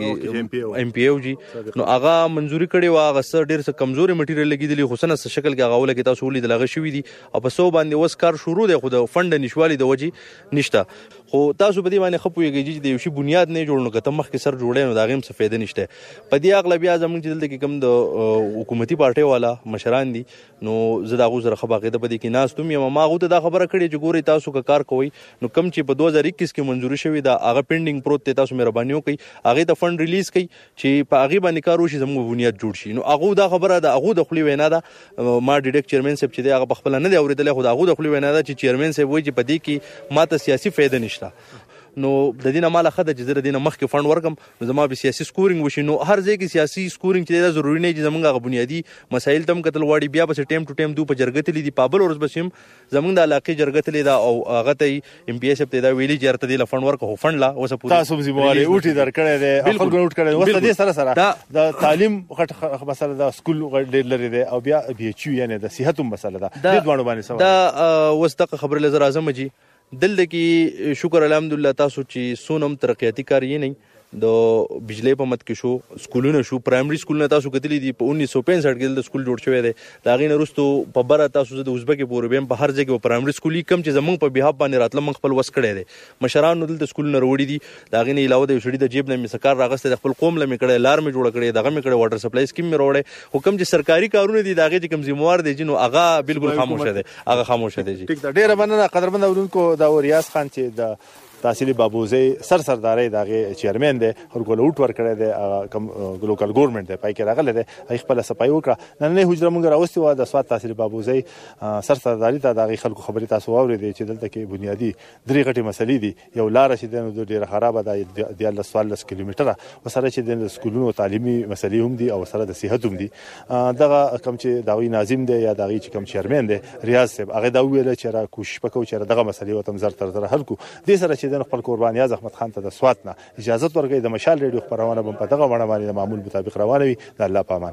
پکې ام پی او جی نو هغه منزوري کړي وا هغه سر ډیر څه کمزوري مټیریل لګیدلی خو سنه شکل کې هغه ولګی تاسو ولې دلغه شوې دي او په سو باندې وس کار شروع دی خو د فند نشوالي د وجې نشته خو تاسو په دې باندې خپويږي چې د یو شی بنیاد نه جوړ نو کته مخ کې سر جوړې نو دا غیم څه فائدہ نشته په دې اغلبیا زمونږ چې دلته کې کم د حکومتي پارټي والا مشران دي نو زه دا غوښره خبره په دې کې ناس توم یم ما غو ته دا خبره کړې چې ګوري تاسو کا کار کوي نو کم چې په 2021 کې منزوري شوی دا هغه پینډینګ پروت ته تاسو مهرباني وکړئ هغه د فند ریلیز کړئ چې په هغه باندې کار وشي زموږ بنیاد جوړ شي نو هغه دا خبره ده هغه د خپل وینا ده ما ډیډک چیرمن صاحب چې هغه خپل نه دی اوریدل خو هغه د خپل وینا ده چې چیرمن صاحب وایي چې په دې کې ماته سیاسي فائدہ نشته نو د دینه مال خده چې زره دینه مخ کې فند ورکم نو زما به سیاسي سکورینګ وشي نو هر ځای کې سیاسي سکورینګ چې دا ضروری نه چې زمونږه بنیادی مسایل تم قتل واړي بیا به ټیم ټو ټیم دو په جرګه تلې دی پابل ورځ بسیم زمونږ د علاقې جرګه تلې دا او هغه ته ام پی ایس ته دا ویلي چیرته دی فند ورک هو فند لا اوسه پوره تاسو زموږه اوټي درکړې ده خپل اوټ کړې وسته دې سره د تعلیم غټ مسله د سکول ډېر لري ده او بیا بي ایچ یو یعنی د صحت مسله ده دې دوه باندې سوال دا وسته خبر لزر اعظم جی دلته کې شکر الحمدلله تاسو چې سونم ترقیاتی کار یې نه د بجلی په مت کې شو سکولونه شو پرایمري سکول نه تاسو کتلی دي په 1965 کې د سکول جوړ شوی دی دا غي نه رستو په بره تاسو د ازبک پورې بیم په هر ځای کې پرایمري سکولي کم چې زمونږ په بهاب باندې راتله من خپل وس کړی دی مشران نو دلته سکول نه وروړي دي دا غي نه علاوه د شړې د جیب نه مسکار راغسته د خپل قوم لمه کړي لار می جوړ کړي دغه می کړي واټر سپلای سکیم می وروړي حکم چې سرکاري کارونه دي دا غي چې کم ذمہوار دي جنو هغه بالکل خاموشه دي هغه خاموشه دي ټیک دا ډیره مننه قدرمن اورونکو دا ریاض خان چې د تحصیلی بابوزی سرداري دغه چیرمن دی ورګول اوټ ور کړی دی کوم لوکل ګورنمنت دی پای کې راغله دی خپل صفای وکړه نن نه حجره مونږ راوستي و د سواد تحصیلی بابوزی سرداري ته دغه خلکو خبري تاسو واوري دي چې دلته کې بنیادی درې غټي مسلې دي یو لار چې د ډیره خراب ده د 14 کیلومتره وسره چې د سکولونو تعلیمي مسلې هم دي او سره د صحت هم دي دغه کم چې داوی ناظم دی یا دغه چې کم چیرمن دی ریاض صاحب هغه دا ویل چې را کوشش وکړو چې دغه مسلې وتم زر تر زر حل کو دې سره چې د خپل قربان یاز احمد خان ته د سوات نه اجازه ورکړي د مشال ریډیو خبرونه په دغه وړاندې باندې د معمول مطابق روانه وي د الله پامان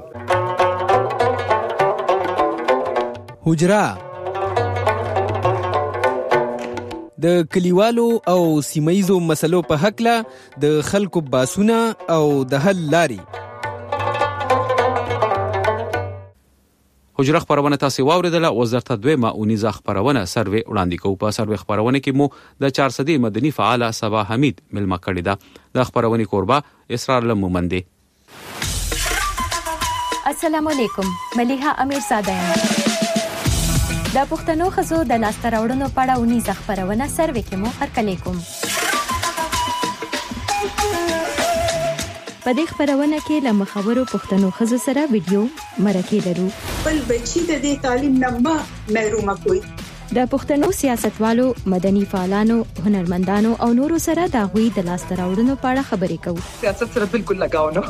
حجره د کلیوالو او سیمایزو مسلو په حق له د خلکو باسونه او د حل لاري حجره خبرونه تاسو واوریدله وزارت دویمه اونیزه خبرونه سروې وړاندې کوي په سروې خبرونه کې مو د 400 مدني فعال صبا حمید ملما کړی دا د خبرونه قربا اسرار لمومندي السلام علیکم ملیحه امیر ساده د پښتنو خزو د لاسته راوړنو په اړه اونیزه خبرونه سروې کې مو هرکلی کوم په دې خبرونه کې له مخورو پښتنو ښځو سره ویډیو مرکه لرو. بل بچی د دې تعلیم نه محروم کوي. د پښتنو سیاستوالو، مدني فعالانو، هنرمندانو او نورو سره د غوي د لاسته راوړنو په اړه خبرې کوو. سیاست سره بالکل لگاو نه.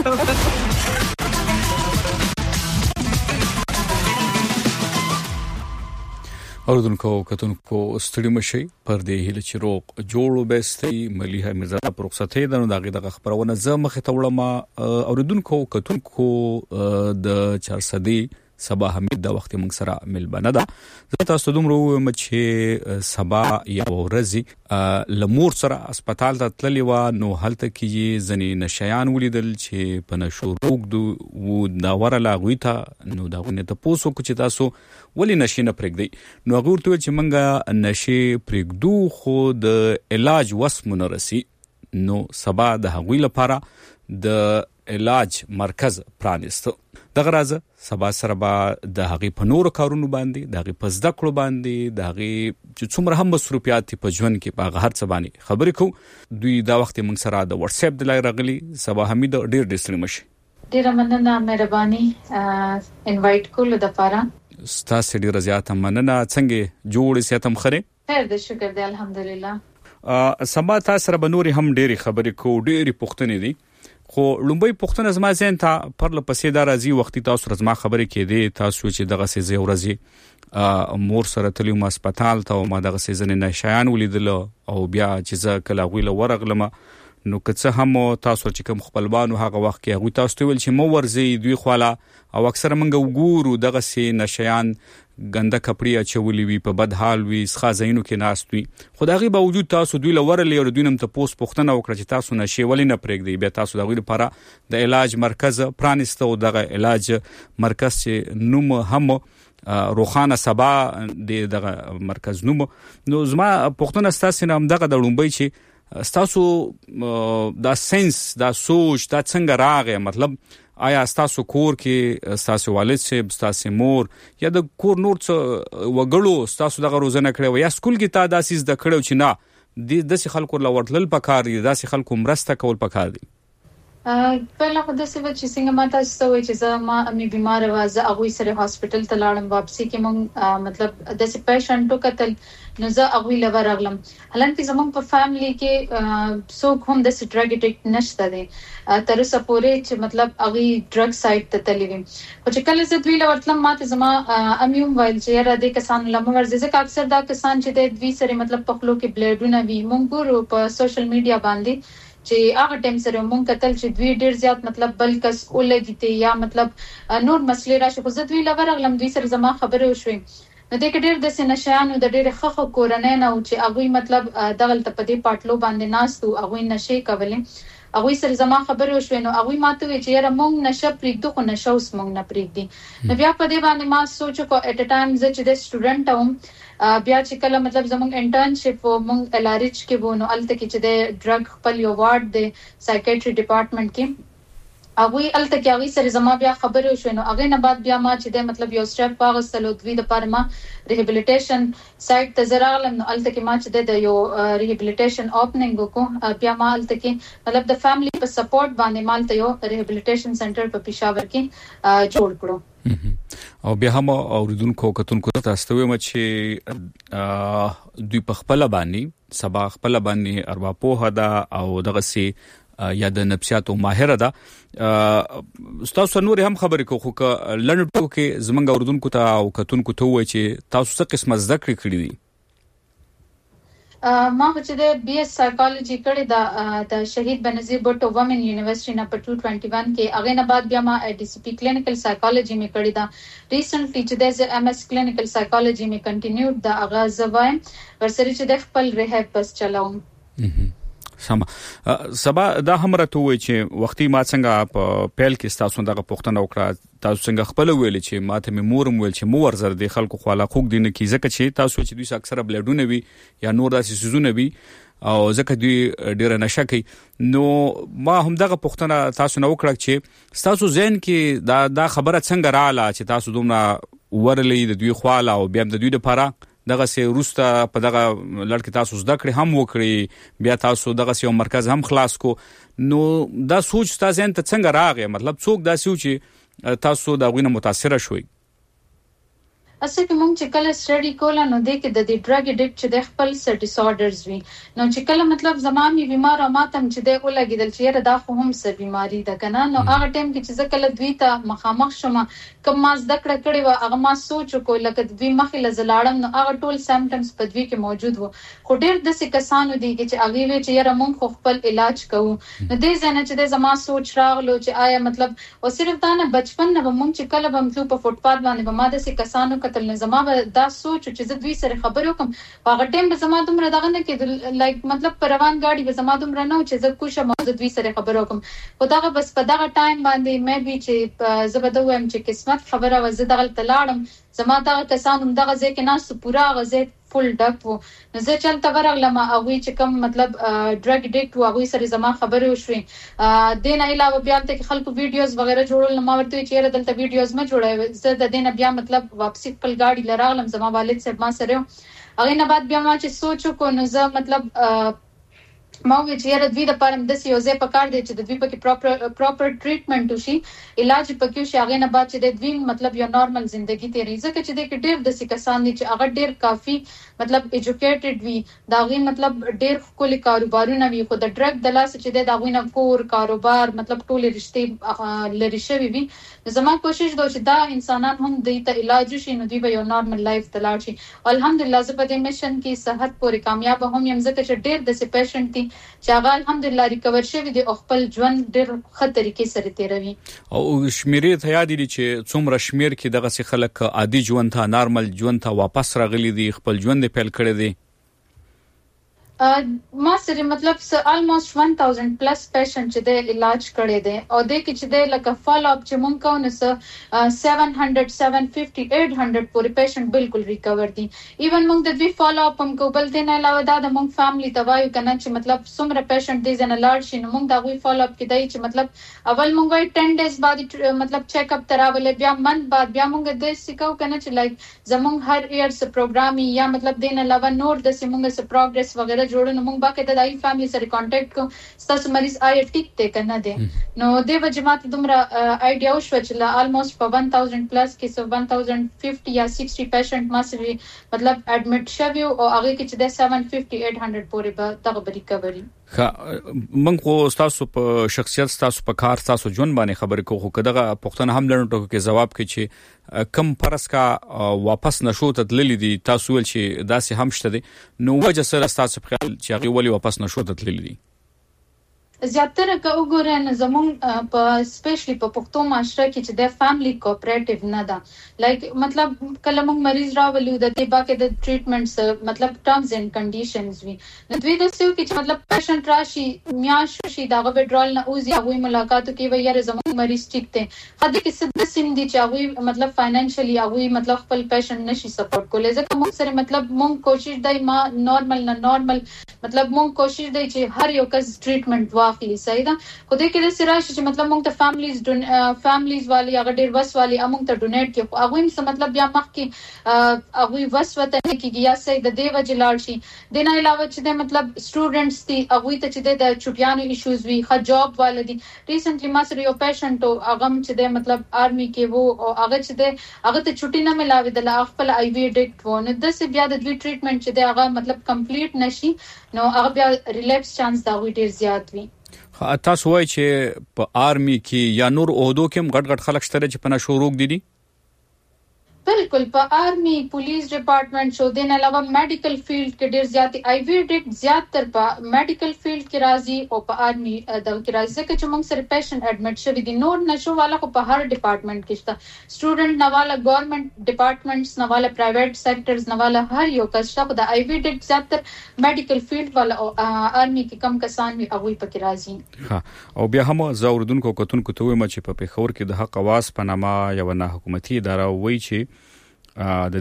اوردونکو کتونکو ستړي مشي پر دې هله چې روغ جوړو بهستي مليحه مرزا پروخصته دغه خبرونه زه مخه تولم. اوردونکو کتونکو د 400 سبا حمید د وخت موږ سره ملبنه ده. زه تاسو دومره وایم چې سبا یا ورځي لمور سره هسپتال ته تللی و، نو هلته کې ځنې نشیان ولیدل چې په نشو روغ و دا ورله هغوی ته، نو د هغوی نه تپوس وکړو چې تاسو ولې نشې نه پرېږدئ. نو هغوی ورته وویل چې موږ نشې پرېږدو خو د علاج وس مو نه رسي. نو سبا د هغوی لپاره د علاج مرکز پرانیسته. دغه راز سبا سره به د هغې په نورو کارونو باندې، د هغې په زده کړو باندې، د هغې چې څومره هم مصروفیات په ژوند کې په هغه هر څه باندې خبرې کوو. دوی دا وخت موږ سره د واتس اپ د لارې راغلي. سبا حمید ډېر ستړي مشي. ډېره مننه، مهرباني انوایټ کولو دپاره. ستاسې ډېره زیاته مننه. څنګه جوړې صحت هم ښه دی؟ خیر دی، شکر دی، الحمدلله. سبا تا سره به نورې هم ډېرې خبرې کوو، ډېرې پوښتنې دي. خو لومبۍ پوښتنه زما ذهن ته پرله پسې دا راځي، وختي تاسو زما خبرې کېدې، تاسو چې دغسې زه ورځې مور سره تللی وم هسپتال ته، ما دغسې ځینې نشیان ولیدل او بیا چې زه کله هغوی له ورغلم، نو که څه هم تاسو چې کوم خپلوانو هغه وخت کې هغوی تاسو ته ویل چې مه ورځئ دوی خواله، او اکثره موږ وګورو دغسې نشیان ګنده کپړې اچولي وي، په بد حال وي، څښا ځایونو کې ناست وي، خو د هغې باوجود تاسو دوی له ورغلې او دوی نه هم تپوس پوښتنه وکړه چې تاسو نشې ولې نه پرېږدئ. بیا تاسو د هغوی لپاره د علاج مرکز پرانیسته، او دغه علاج مرکز چې نوم هم روخانه سبا د دغه مرکز نوم. نو زما پوښتنه ستاسې نه همدغه د لومبۍ چې ستاسو دا سنس، دا سوچ، دا څنګه راغی؟ مطلب آیا ستاسو کور کې ستاسو والد صاحب، ستاسو مور یا د کور نور څه وګړو ستاسو دغه روزنه کړې وه، یا سکول کې تا داسې زده کړی چې نه داسې خلکو له ورتلل پکار دي، داسې خلکو مرسته کول پکار دي؟ پهله خو داسې وه چې څنګه ما تاسو ته ووایي چې زه ما امي بیماره وه، زه هغوی سره هاسپټل ته لاړم، واپسي کې مونږ مطلب داسې پیشنټ وکتل، نو زه هغوی له ورغلم. حالانکه زمونږ په فیملی کې څوک هم داسې ډرګ اډکټ نشته دی تر اوسه پورې چې مطلب هغوی ډرګ سایډ ته تللي وي. خو چې کله زه دوی له ورتلم، ما ته زما امي هم ویل چې یاره دې کسانو له مه ورځئ، ځکه اکثر دا کسان چې دی دوی سره مطلب په خولو کې بلیډونه وي. مونږ ګورو په سوشل میډیا باندې چې هغه ټایم سره مونږ کتل چې دوی ډېر زیات مطلب بل کس ولګي ته یا مطلب نور مسلې راشي. خو زه دوی له ورغلم، دوی سره زما خبرې وشوې، نو دې کې ډېر داسې نشیانو د ډېرې ښه کورنۍ نه وو چې هغوی مطلب دغلته په دې پاټلو باندې ناست وو، هغوی نشې کولې. هغوی سره زما خبرې وشوې، نو هغوی ما ته وویل چې یاره مونږ نشه پرېږدو، خو نشه اوس مونږ نه پرېږدي. نو بیا په دې باندې ما سوچ وکړو، ایټ ا ټایم زه چې د سټوډنټ وم، بیا چې کله مطلب زمونږ انټرنشپ و، مونږ LRH کې وو، نو هلته کې چې د ډرګ خپل یو وارډ دی سایکیټري ډپارټمنټ کې، هغوی هلته کې هغوی سره زما بیا خبرې وشوې. نو هغې نه بعد بیا ما چې دی مطلب یو سټیپ واخیستل، او دوی دپاره ما ریهیبلیټیشن سایټ ته زه راغلم. نو هلته کې ما چې دی د یو ریهیبلیټیشن اوپننګ وکړو. بیا ما هلته کې مطلب د فیملی په سپورټ باندې ما هلته یو ریهیبلیټیشن سنټر په پېښور کې جوړ کړو. او بیا هم اوریدونکو کتونکو ته تاسو ته وایم چې دوی په خپل باندې سبا خپل باندې ارواپوه ده او دغه سي یا د نفسیاتو ماهره ده. تاسو نور هم خبرې کوو، خو لنډ ټکو زمونږ اوریدونکو ته او کتونکو ته وایي چې تاسو څه قسمه زده کړې کړې دي؟ ما خو چې د BS سایکالوجي کړې ده د شهید بنظیر بوټو وومن یونیورسيټي نه په 221 کې. هغې نه بعد بیا ما DCP کلینیکل سایکالوجي مې کړې ده. ریسنټلی چې د MS کلینیکل سایکالوجي مې کنټینیوډ ده، هغه زه وایم ورسره چې د خپل ریهاب بس چلاوم. سم سبا دا هم راته وای چې وختي ما څنګه په پیل کې تاسو دغه پوښتنه وکړه، تاسو څنګه خپل ویل چې ماته مې مورم ویل چې مو ورزر دي خلکو خواله خوګ دي نه کی، ځکه چې تاسو چې دوی اکثره بلیډونه وي یا نور داسې سيزونه وي او ځکه دوی ډیره نشه کوي. نو ما هم دغه پوښتنه تاسو نه وکړه چې تاسو ذهن کې دا خبره څنګه رااله چې تاسو دومره ورلې د دوی خواله او بیا د دوی لپاره دغه سي روستا په دغه لړ کې تاسو زده کړې هم وکړي بیا تاسو دغه سي مرکز هم خلاص کو نو دا سوچ تاسو ته څنګه راغی مطلب څوک دا سوچ تاسو دا غوینه متاثر شوي اصل کې مونږ چې کله سټډي کوله نو د کې د ډرګ اډیکټ چې د خپل سر ډیساردرز وي نو چې کله مطلب زمامي بیمار او ماتم چې د ولګیدل چې دا خو هم سر بیماری ده کنه نو هغه ټیم کې چې کله دوی ته مخامخ شوم کوم ما زده کړه کړې و هغه ما سوچ کو لکه دوی مخې لزلاړم نو هغه ټول سیمپټمز په دوی کې موجود وو خو ډېر د څه کسانو دي چې هغه وی چې یاره مونږ خو خپل علاج کوو نو دې ځنه چې د زما سوچ راغلو چې آیا مطلب او صرف دا نه بچپن نه مونږ چې کله بمتلو په فوټپات باندې به ما د څه کسانو کتل زما دا سوچ چې زه دوی سره خبرې وکم هغه ټیم به زما دومره دغه نه کې لایک مطلب پر روان گاډي به زما دومره نه چې زه کوشم زه دوی سره خبرې وکم خو دا بس په دغه ټایم باندې مې بي چې زه به دوی هم چې قسمت خبره وزه دغه تلاړم زما دغه کسانو دغه ځکه ناس پورا غزه فل ډک وو نو زه چلته ورغلم او چې کوم مطلب ډرګ اډیکټ وو هغه سره زما خبرې وشوي دین علاوه بیا ته خلکو ویډیوز وغیرہ جوړول ما ورته چې دلته ویډیوز ما جوړوي زه د دینه بیا مطلب واپسی خپل گاډي لراغلم زما والد صاحب ما سره هغه نه بعد بیا ما چې سوچ کو نو زه مطلب ما وی چې دوی د پاره د سیوزه په کار دی چې د دوی په پراپر ټریټمنټ وشي علاج پکې شي هغه نه بعد چې د دوی مطلب یو نارمل ژوندۍ تیری ځکه چې د ډېر د سکسان دي چې هغه ډېر کافي مطلب ایجوکیټډ وي دا غي مطلب ډېر خپل کاروبارونه وي خو د ډرګ د لاس چې د غوینه کور کاروبار مطلب ټول رشتې لري شوی وي زما کوشش دا چې دا انسانان هم د ته علاج شي نو دوی به یو نارمل لایف تلاړ شي الحمدلله زه په دې میشن کې صحت پورې کامیاب هم یم ځکه چې ډېر د پیشنټ دي چې هغه الحمدلله ریکور شوی دي او خپل ژوند ډېر ښه طریقې سره تیروي او شمیرې ته یاد دي چې څومره شمیر کې دغه څه خلک عادي ژوند ته نارمل ژوند ته واپس راغلي دي خپل ژوند پیل کړی دي ما سره مطلب almost 1000 plus patient چې د علاج کړي دي او د کې چې د لکه فالو اپ چې مونږ کوو نو 700 750 800 پورې patient بالکل ریکور دي ایون مونږ د دوی فالو اپ هم کو بل دین علاوه دا د مونږ فیملی ته وایو کنه چې مطلب څومره patient دي زنه لاړ شي نو مونږ دا غوي فالو اپ کې دی چې مطلب اول مونږ وای 10 days بعد مطلب چیک اپ تراولې بیا منت بعد بیا مونږ د سکو کنه چې لایک زمونږ هر ایئر س پروګرام یا مطلب دین علاوه نور د سیمونږ س پروګرس وغیرہ جوړنه مونږ باقاعده د فیملی سره کانټیکټ کو ستاسو مریض آیا ټیک ته کنه دي نو د وجمات دومره آیډیا وشو چې almost په 1000 پلس کې 1050 یا 60 پیشنټ ماسوي مطلب اډمټ شوی او هغه کې چې د 750 800 پورې به دغه ریکوري من خو تاسو په شخصیت تاسو په کار تاسو جون باندې خبرې کوو کداغه پښتنه هم لرنه ټکو کې جواب کوي چې کم فرض کا واپس نشو ته تللی دي تاسو ول چې داسې هم شته دي نو وجه سره تاسو په خیال چې هغه ولی واپس نشو ته تللی دي زیاتره که وګورئ زمون په سپیشلی په پښتو معاشره کې چې د فیملی کوآپریټیو نه ده لایک مطلب کله موږ مریض راولو د دې باکه د ټریټمنټس مطلب ټرمز اند کنډیشنز وي نو دوی د سیو کې چې مطلب پیشنټ راشي میاش شي دا وډرال نه اوزي هغه ملاقات کوي وي یاره زمون مریض ټیک ته خدای کې څه سیم دي چې هغه مطلب فاینانشلی هغه مطلب خپل پیشنټ نشي سپورټ کولای ځکه موږ سره مطلب موږ کوشش دای ما نارمل نه نارمل مطلب موږ کوشش دای چې هر یو کس ټریټمنټ واخلي صحیح ده خو دې کې د سراش چې مطلب موږ ته فیملیز والی هغه ډیر وس والی موږ ته ډونیټ کې هغه هم څه مطلب بیا مخ کې هغه وس وته کې یا سې د دې وجه لاړ شي د نه علاوه چې د مطلب سټوډنټس دي هغه ته چې د چوټیانو ایشوز وي خ جاب والدي ریسنټلی ما سره یو پیشنټ او هغه چې د مطلب آرمي کې وو او هغه چې د هغه ته چوټي نه ملاوي د خپل آی وی ډیکټ وو نو د څه بیا د دوی ټریټمنټ چې د هغه مطلب کمپلیټ نشي نو هغه بیا ریلیپس چانس دا وی ډیر زیات وي تاسو وایي چې په آرمي کې یا نور عہدو کې غټ غټ خلک شته چې په نشو روک دي بالکل په آرمي پولیس ډپارټمنټ شو دین علاوه میډیکل فیلډ کې ډیر زیات آی وی ډیکټ زیات تر په میډیکل فیلډ کې راځي او په آرمي د کې راځي چې موږ سره پیشنټ اډمټ شوی دي نور نشو والا خو په هر ډپارټمنټ کې شته سټوډنټ نواله ګورنمنت ډپارټمنټس نواله پرایویټ سېکټرز نواله هر یو کس شته د آی وی ډیکټ زیات تر میډیکل فیلډ والا او آرمي کې کم کسان وي هغه پکې راځي ها او بیا هم زوردونکو کتونکو ته وایم چې په پیښور کې د حق आवाज په نامه یو نه حکومتي اداره وایي چې د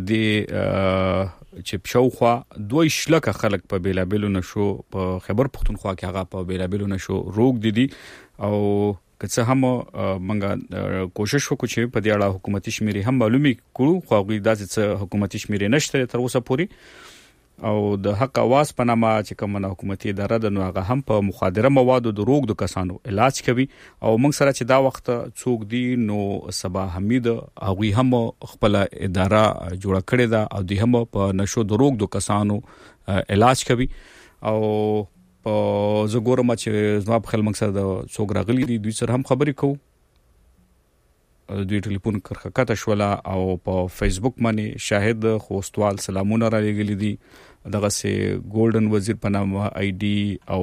دې چې شاوخوا دوی شلکه خلک په بیلابلو نشو په خیبر پختونخوا کې هغه په بیلابلو نشو روغ دي او که څه هم منګه کوشش وکړو چې په دې اړه حکومتي شمیرې هم معلومي کړو خو هغه داسې څه حکومتي شمیرې نشته تر اوسه پوري او د حق اواز په نامه چې کومه حکومتي اداره ده نو هغه هم په مخدره موادو د روغ د کسانو علاج کوي او موږ سره چې دا وخت څوک دی نو صبا حمید هغه هم خپل اداره جوړ کړې ده او د هم په نشو د روغ د کسانو علاج کوي او زه ګورم چې زما په خیال موږ سره د څوک راغلي دي دوی سره هم خبرې کوو دوی ټلیفون کرخکته شولا او په فیسبوک باندې شاهد خوستوال سلامونه را لګلې دي دغه سه ګولډن وزیر په نامه آی ډي او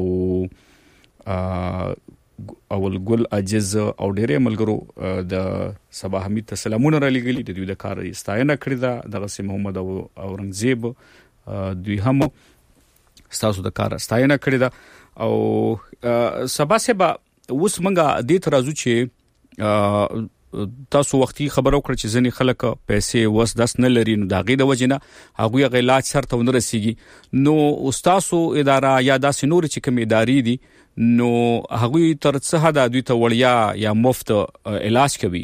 اول ګل عجز او ډېرې ملګرو د صبا حمید ته سلامونه را لګلې د دوی د کار ستاینه کړې ده دغه سه محمد او اورنګزیب دوی هم ستاسو د کار ستاینه کړې ده او سبا سبا اوس منګه د ترازو چې تاسو وختي خبرو کړ چې ځنې خلک پیسې وس داس نه لري نو داغې د وجنه هغه علاج سره ونه رسیږي نو استادو اداره یا داسې نور چې کوم ادارې دي نو هغه تر څه حد دوی ته وړیا یا مفت علاج کوي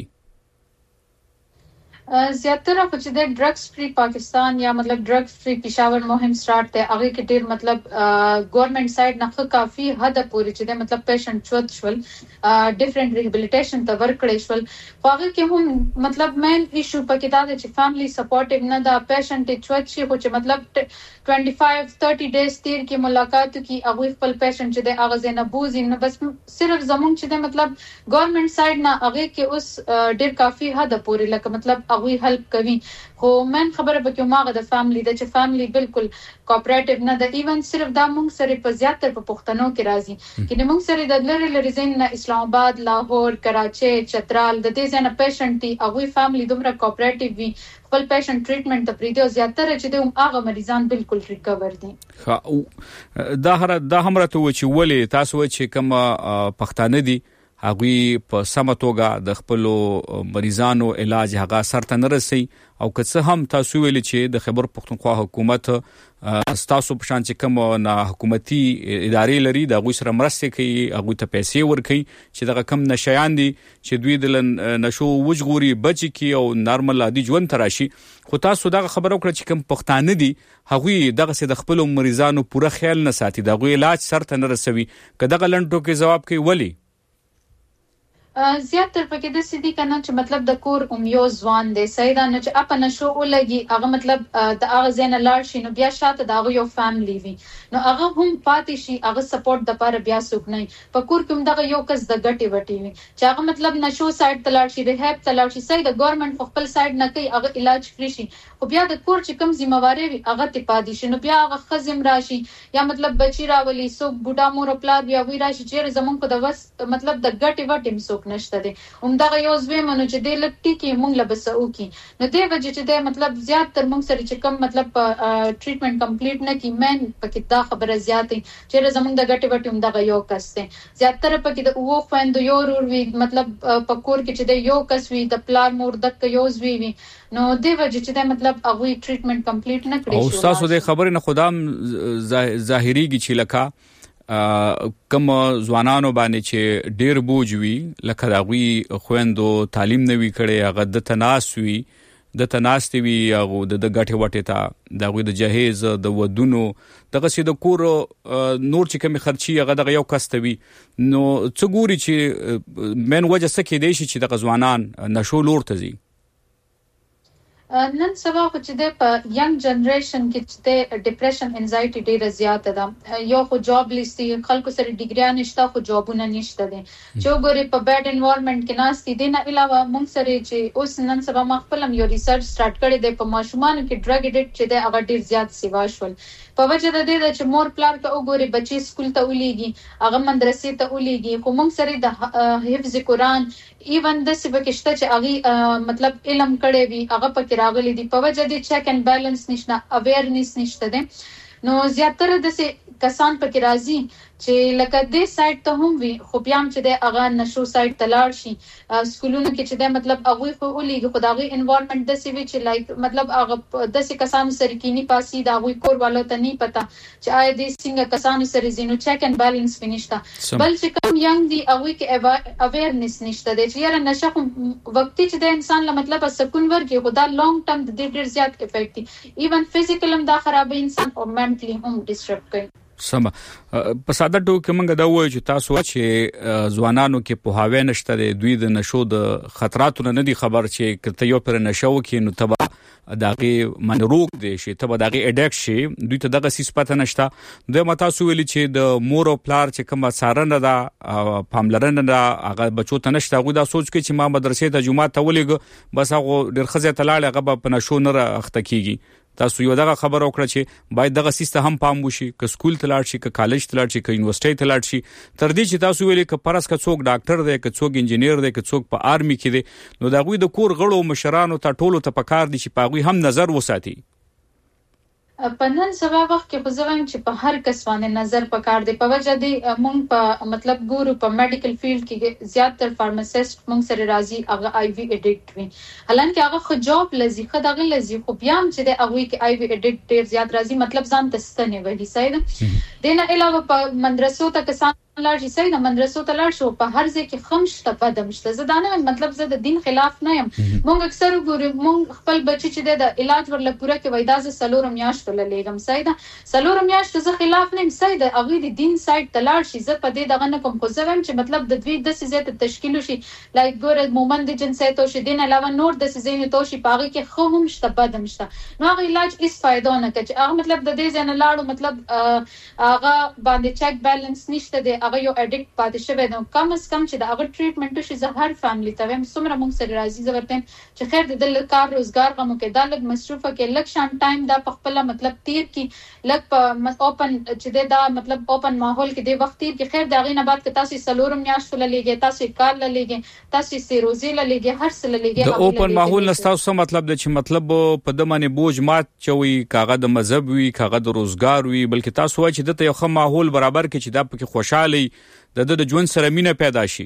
زیاتره خو چې د ډرګز فری پاکستان یا مطلب ډرګز فری پېښور مهم سٹارټ ته هغه کې ډیر مطلب ګورنمنت سایډ نه کافي حد پورې چې د مطلب پیشنټ چوت شول ډیفرنٹ ریهابلیټیشن ته ورکړې شول خو هغه کې هم مطلب مین ایشو پکې دا چې فیملی سپورټیو نه دا پیشنټ چوت شي خو چې مطلب 25-30 ډیز تیر کې ملاقات کی هغه خپل پیشنټ چې د اغاز نه بوزي نو بس صرف زمون چې د مطلب ګورنمنت سایډ نه هغه کې اوس ډیر کافي حد پورې لکه مطلب هغه هیلپ کوي خو من خبره پکې ماغه د فیملی د چې فیملی بالکل کوآپریټیو نه د ایون صرف دا مونږ سره په زیاتره په پښتنو کې راځي کله مونږ سره د لری زین اسلام آباد لاهور کراچي چترال د دې ځنه پیشنټ دی هغه فیملی دومره کوآپریټیو وي خپل پیشنټ ټریټمنټ ته پریدو زیاتره چې د هغه مریضان بالکل ریکور دي دا هم راته و چې ولې تاسو چې کوم پښتانه دي هغه په سمه توګه د خپل مریضانو علاج هغه سرته نه رسي او که څه هم تاسو ویل چې د خیبر پختونخوا حکومت تاسو په شان چې کوم نه حکومتي ادارې لري د غوښ سره مرسته کوي هغه ته پیسې ورکوي چې دغه کم نشيان دي چې دوی د نشو وجغوري بچي کی او نارمل عادي ژوند تراشي خو تاسو دغه خبرو کړ چې کوم پښتانه دي هغه دغه سه د خپل مریضانو پوره خیال نه ساتي دغه علاج سرته نه رسوي کداغه لنټو کې جواب کوي ولی زیاتره پکې د سدي کنه چې مطلب د کور یو ځوان دی سیدا نه چې اپ نه شو ولګي هغه مطلب د هغه زین لاړ شي نو بیا شاته د هغه یو فیملی وي نو هغه هم پاتې شي هغه سپورټ د لپاره بیا څوک نه په کور کې دغه یو کس د غټي وټي وي چې هغه مطلب نشو سایډ تلاړ شي ریهاب تلاړ شي سید ګورنمنت خپل سایډ نه کوي هغه علاج فری شي خو بیا د کور چې کوم ذمہواری وي هغه ته پاتې شي نو بیا هغه خزم راشي یا مطلب بچی راولي سو بوډا مور پلار بیا وی راشي چې زمون کو د وس مطلب د غټي وټي سو نشته دي همدغه یو ځوی منو چې د لټی کې مونږ لبسو کی نو د وجه چې د مطلب زیات تر مونږ سره چې کم مطلب ټریټمنټ کمپلیټ نه کی مین پکې دا خبره زیاتې چې زمونږ د غټي وټي همدغه یو کس ته زیاتره پکې د وو خويند یو ور وی مطلب پکور کې چې د یو کس وی د پلار مور د یو ځوی وی نو د وجه چې د مطلب هغه ټریټمنټ کمپلیټ نه کړی او تاسو د خبرې نه خدام ظاهريږي چې لکه کوم ځوانانو باندې چې ډیر بوج وي لکه دغوی خويندو تعلیم نه وی کړي هغه د تناسوي د تناستوي هغه د غټه وټه تا دغوی د جهیز د ودونو دغه سي د کور نور چې کوم خرچي هغه دغه یو کستوي نو څه ګوري چې من وجه سکه دی چې د ځوانان نشو لور ته زی نن سبا خو چې د په ینګ جنریشن کې چې د ډیپریشن انزایټي ډیره زیاته ده یو خو جاب لیستي خلکو سره ډیګری نشته خو جابونه نشته دي چې وګوري په بیډ انوایرنمنت کې ناشتي دي نه علاوه مونږ سره چې اوس نن سبا ما خپلم یو ریسرچ سٹارټ کړی دی په ماشومان کې ډرګ اډیکټ چې د هغه ډیر زیات سیوا شول په وجه د دې چې مور پلار ته وګوري بچي سکول ته ولېږي هغه مدرسې ته ولېږي خو مونږ سره د حفظ قرآن ایون د سبکشته چې هغه مطلب علم کړي وي هغه پکې راغلي دي په وجه د چیک اینڈ بیلانس نشته اویرنس نشته ده نو زیاتره د کسان پکې راځي چې لکه دې سایت ته هم وي خو بیا هم چې د هغه نشو سایت ته لاړ شي سکولونو کې چې د مطلب هغوی خو ولېږي خو د هغوی انوایرمنټ داسې وي چې لایک مطلب هغه داسې کسانو سره کینی پاسي د هغوی کور والو ته نه پته چې آیا دې څنګه کسانو سره ځینو چیک اینډ بیلنس نشته بل چې کوم ینګ دي هغوی کې اویرنس نشته دی چې یاره نشه خو وختي چې د انسان له مطلب سکون ورکړي خو دا لانګ ټرم د دې ډېر زیات افیکټ دي ایون فزیکل هم دا خرابوي انسان او منټلی هم ډسټرب کوي سم په ساده ټکو کې موږ دا وایو چې تاسو چې ځوانانو کې په هاوی نشته دی دوی د نشو د خطراتو نه دي خبر چې کته یو پر نشو کې نو تبا داغه منروق دي شي تبا داغه اډیکټ شي دوی ته دغه سیس پته نشته د متاسو ویلي چې د مور او پلار چې کومه سارنه دا پاملرنه دا هغه بچو ته نشته هغه دا سوچ کوي چې ما مدرسې ته جمعه ته ولېګ بس هغه ډېر خزه تلاړ هغه په نشو نه اخته کیږي تاسو یو دغه خبر وکړه چې باید دغه سیستم هم پام وشي ک سکول ته لاړ شي ک کالج ته لاړ شي ک یونیورسيټي ته لاړ شي تر دې چې تاسو ویلي ک پرس ک څوک ډاکټر دی ک څوک انجینیر دی ک څوک په آرمي کې دی نو دا غوي د کور غړو مشرانو ته ټولو ته پکار دي چې پاغوي هم نظر وساتي په نن سبا وخت کې خو زه وایم چې په هر کس باندې نظر پکار دی په وجه دی مونږ په مطلب ګورو په میډیکل فیلډ کې زیاتره فارماسیست مونږ سره راځي هغه آی وی اډیکټ وي حالانکه هغه خو جاب لزی خدغه لزی خو بیا هم چې د هغه کې آی وی اډیکټ ډیر زیات راځي مطلب ځان تستنه وهي صحیح دینه علاوه په مدرسو ته کسان لاړ شي صحیح د مدرسو ته لاړ شو په هر ځای کې خمش ته پدم شته زه دا نه مطلب زه د دین خلاف نه یم مونږ اکثر ګورو مونږ خپل بچی چې د علاج ورله پوره کې وای دا زه سلورم میاشت لګم صحیح دا سلورم میاشت زه خلاف نه یم صحیح د هغه د دین سایت ته لاړ شي زه په دې دغه نه کوم خو زه وایم چې مطلب د دوی د سیزه تشکیل شي لایک ګور مومند جنسیت او شدین علاوه نور د سیزه تو شي پاغه کې خو هم شته پدم شته نو هغه علاج هیڅ فائدہ نه کوي هغه مطلب د دې ځنه لاړو مطلب هغه باندې چیک بیلنس نشته دی هغه یو اډیکټ پاتې شوی نو کم از کم چې د هغه ټریټمنټ شي زه هر فیملی ته هم څومره موږ سره راځي زه ورته چې خیر د کار روزګار غمو کې دا لږ مصروفه کې لږ شان ټایم دا په خپل مطلب تیر کې لږ په اوپن چې دا مطلب اوپن ماحول کې د وخت تیر کې خیر دا غي نه بعد کې تاسو سلورم میاشت لګي تاسو کار لګي تاسو سیروزي لګي هر څه لګي د اوپن ماحول نستاسو مطلب د چې مطلب په دمنه بوج مات چوي کاغه د مذهب وي کاغه د روزګار وي بلکې تاسو وایي چې د یو ښه ماحول برابر کې چې دا پکې خوشاله د ژوند سره مینه پیدا شي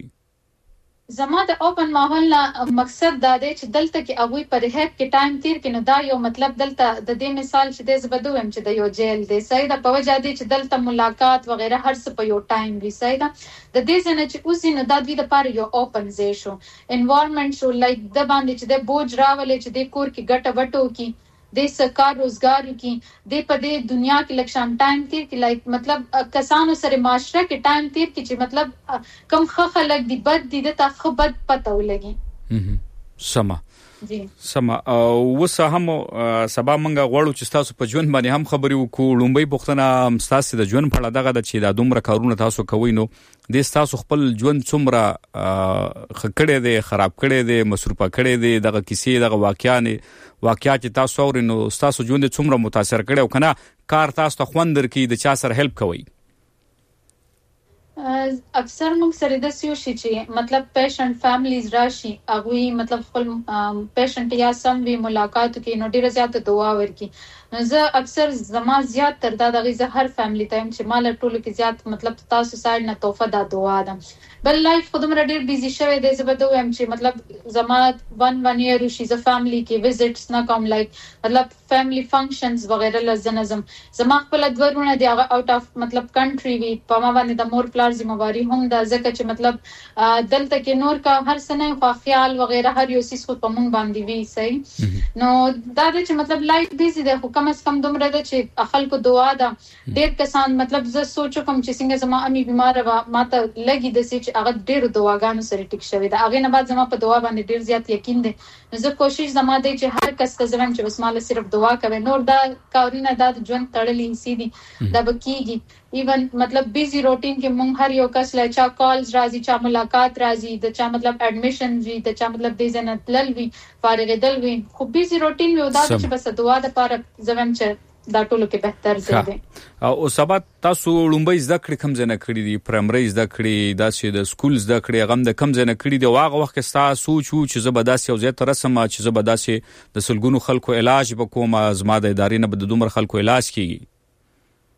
زما د اوپن ماحول نه مقصد دا دی چې دلته کې هغه په ریهاب کې ټایم تیر کینو دا یو مطلب دلته د دې مثال چې د زبدوم چې د یو جیل دی صحیح دا په وجه دی چې دلته ملاقات وغیرہ هر څه په یو ټایم وی صحیح دا د دې ځنه چې اوس نه د دې لپاره یو اوپن ځای شو انوایرنمنت شو لایک د باندې چې د بوج راولې چې د کور کې ګټه وټو کې د سرکار روزګار کی د په دې دنیا کې لکشان ټایم تیر کې لایک مطلب کسانو سره معاشره کې ټایم تیر کې چې مطلب کم خلک دی بد دي د تا خبر پته ولګي سما سما وسه هم سبا منګه غوړو چې تاسو په ژوند باندې هم خبرې وکړو لومبي پښتنه تاسو د ژوند په اړه دغه د چې د دومره کارونه تاسو کوي نو د تاسو خپل ژوند څومره خکړې دي خراب کړې دي مصروفه کړې دي دغه کیسې دغه واقعیات تاسو اورینو تاسو ژوند څومره متاثر کړي او کنه کار تاسو ته خوندر کی د چا سره هیلپ کوي اکثر موږ سره د سیو شي چې مطلب پیشنټ فیملیز راشي هغه مطلب خپل پیشنټ یا سم وی ملاقات کوي نو ډیره زیاته دعا ورکي نو زه اکثر زما زیات تر دا دغه زه هر فیملی ته چې مال ټولو کې زیات مطلب تاسو سایډ نه توفه دا دعا ده بل لایف خودم را ډیر بیزی شوی دی زه به دویم چې مطلب زما 1 year شي زه فیملی کې وزټس نه کوم لایک مطلب فیملی فنکشنز وغیرہ لزنظم زما خپل دورونه دی هغه اوټ اف مطلب کنټری وی په ما باندې د مور پلار ذمہواری هم دا ځکه چې مطلب دلته کې نور کا هر سنه خو خیال وغیرہ هر یو سیس خو په مونږ باندې وی صحیح نو دا د چې مطلب لایف بیزی دی خو کم از کم دومره ده چې خلکو دعا ده ډېر کسان مطلب زه سوچ کوم چې څنګه زما امي بیمار و ماته لګي د سې چې هغه ډېر دعاګانو سره ټیک شوی ده هغه نه بعد زما په دعا باندې ډېر زیات یقین دی زه کوشش زما دی چې هر کس ته زم چې بس مال صرف دعا کوي نور دا کارونه د ژوند تړلې سیدي دا بکیږي ایون مطلب بیزی روټین کې مونږ هر یو کس لا چا کالز راځي چا ملاقات راځي د چا مطلب اډمیشن وی د چا مطلب د زنه تلل وی فارغ دل وی خو بیزی روټین وی دا چې بس دعا د پاره زم چې دا ټولو کې بهتر ځای دی او سبا تاسو لومبي زده کړې کم ځنه کړې دي پرایمري زده کړې داسې د سکول زده کړې غم د کم ځنه کړې دی واغه وخت کې تاسو سوچو چې زبردست یو ځای ته رسم چې زبردست د سلګونو خلکو علاج وکوم زما د ادارې نه بد دومره خلکو علاج کیږي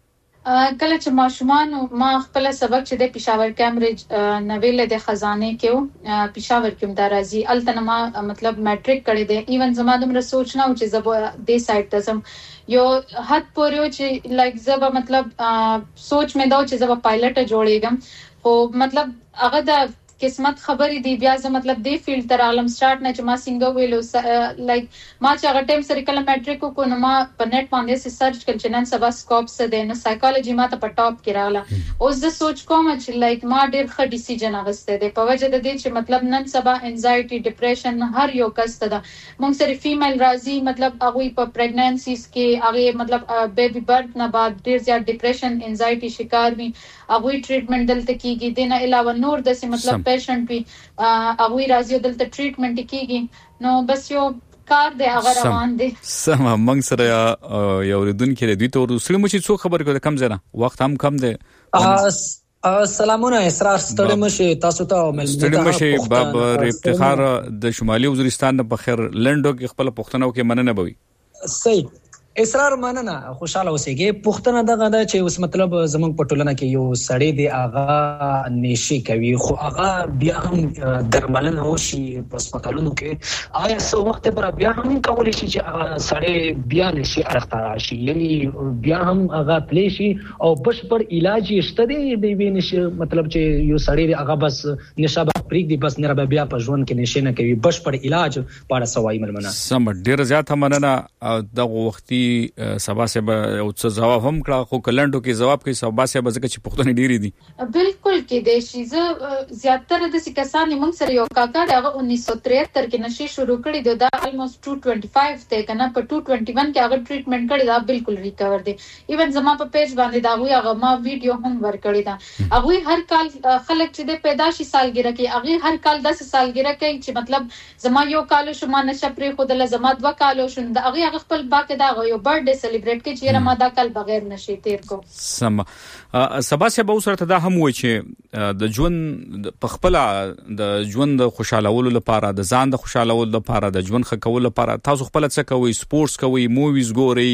کله چې ماشومان ما خپل سبق چې د پېښور کیمبرج نویل د خزانه کې پېښور کې مدارزي التنه ما مطلب میټریک کړی دی ایون زما دومره سوچ نه و چې زه د سایت ته زم یو حد پورې چې لایک زه مطلب سوچ مې دا چې زه پایلټ جوړېږم خو مطلب هغه د قسمت خبرې دی بیا زه مطلب دی فیلډ تر عالم سٹارټ نه چې ما څنګه ویلو لایک ما چې هغه ټیم سره کله میټریک کو نو ما په نت باندې سرچ کړ چې نن سبا سکوپ څه دی نو سایکالوجي ما ته په ټاپ کې رااله اوس زه سوچ کوم چې لایک ما ډېر ښه ډیسیژن اغسته دی په وجه د دې چې مطلب نن سبا انزایټي ډیپریشن هر یو کس ته ده مونږ سره فیمیل راځي مطلب هغه په پریګننسیز کې هغه مطلب بیبي برث نه بعد ډېر زیات ډیپریشن انزایټي شکار وي هغه ټریټمنټ دلته کیږي دنه علاوه نور د مطلب پیشنټ وي هغه راځي دلته ټریټمنټ کیږي نو بس یو کار دی هغه روان دي سم موږ سره یو ردونکو دوی ته ورسره مو چې څو خبر کوي کم زنه وخت هم کم دی سلامونه اسرار ستړي مشه تاسو ته ستړي مشه بابر افتخار د شمالي وزیرستان په خیر لندو کې خپل پښتنو کې مننه بوي صحیح اسرار مننه خوشاله اوسېږي پښتنه دغه دا چې اوس مطلب زمونږ په ټولنه کې یو سړی دی هغه نشي کوي خو هغه بیا هم درملنه وشي په هسپتالونو کې آیا څو وخت پر بیا هم کولای شي چې هغه سړی بیا نشي ارخته راشي یعنی بیا هم هغه پلی شي او بشپړ علاج یې شته دی دی نشي مطلب چې یو سړی دی هغه بس نشه پریک دی بس نه بیا په ژوند کې نشي نه کوي بشپړ علاج پاره سوای ملمنه سم ډیر زیات مننه دغه وختي سبا سبا او څه جواب هم کړه خو کلندو کې جواب کوي سبا سبا ځکه چې پښتون ډیری دي بالکل کې د شي ز زیاتره د کسان موږ سره یو کاکا دغه 1973 کې نشي شروع کړی دی دا almost 225 ته کنه په 221 کې هغه ټریټمنټ کړی دا بالکل ریکور دی ایون زما په پیج باندې دا هغه ما ویډیو هم ور کړی دا هغه هر کال خلک چې د پیدایشي سالګره کې هغه هر کال 10 سالګره کوي چې مطلب زما یو کال شو ما نشه پرې خو د زما 2 کال شو دا هغه خپل باکه دا یو برډ سلیبریټ کې چې ما دا کال بغیر نشي تیر کو سم سبا سبا سره دا هم وای چې د ژوند په خپل د ژوند خوشالولو لپاره د ځان د خوشالولو لپاره د ژوند خکولو لپاره تاسو خپل څه کوي سپورتس کوي موویز ګوري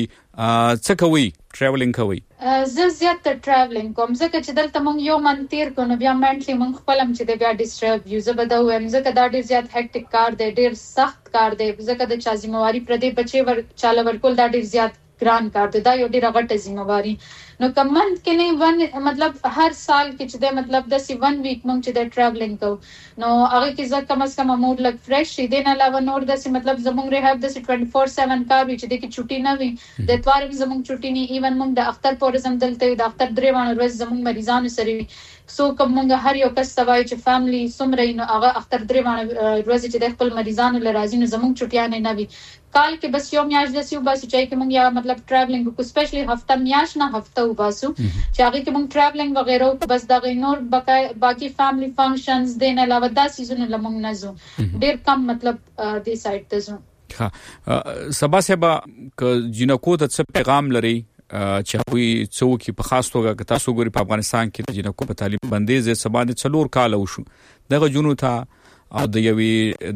څه کوي ټریولینګ کوي زه زیات ټریولینګ کوم ځکه چې دلته مونږ یو من تیر کو نو بیا منټلی مونږ خپل هم چې بیا ډیسټرب یو زه بده وایم ځکه دا ډیر زیات هیکټیک کار دی ډیر سخت کار دی ځکه د چا ذمہواری پر دې بچي ور چاله ورکول دا ډیر زیات ګران کار دی دا یو ډیر غټه ذمہواری نو کمن کې نه مطلب هر سال کې چې د مطلب د 1 ویک مونږ چې د ټریولینګ کو نو هغه کې ځکه کم از کم موډ لګ فرش شي دین علاوه نور د مطلب زمونږ ریهاب د 24/7 کار وي چې د کې چټي نه وي د اتوار زمونږ چټي نه ایون مونږ د اختر پورزم دلته د اختر درې وانه ورځ زمونږ مریضانو سره سو کوم مونږ هر یو کس توای چې فیملی سمرې نو هغه اختر درې وانه ورځ چې د خپل مریضانو لرازي نو زمونږ چټیانه نه وي کال کې بس یو میاش د سیو بس چې مونږ یا مطلب ټریولینګ کو سپیشلی هفته میاش نه هفته وباسو چې هغه کې مونږ ټریولینګ وغیرہ بس دا نور باقي فیملی فنکشنز دین علاوه دا سيزونه لمونږ نه زو ډیر کم مطلب دې سایت ته زو سبا سبا ک جنکو ته څه پیغام لري چې وي څوک په خاص توګه تاسو ګوري په افغانستان کې جنکو په تعلیم بندیز سبا د 4 کال وشو دغه جنو ته او د یوې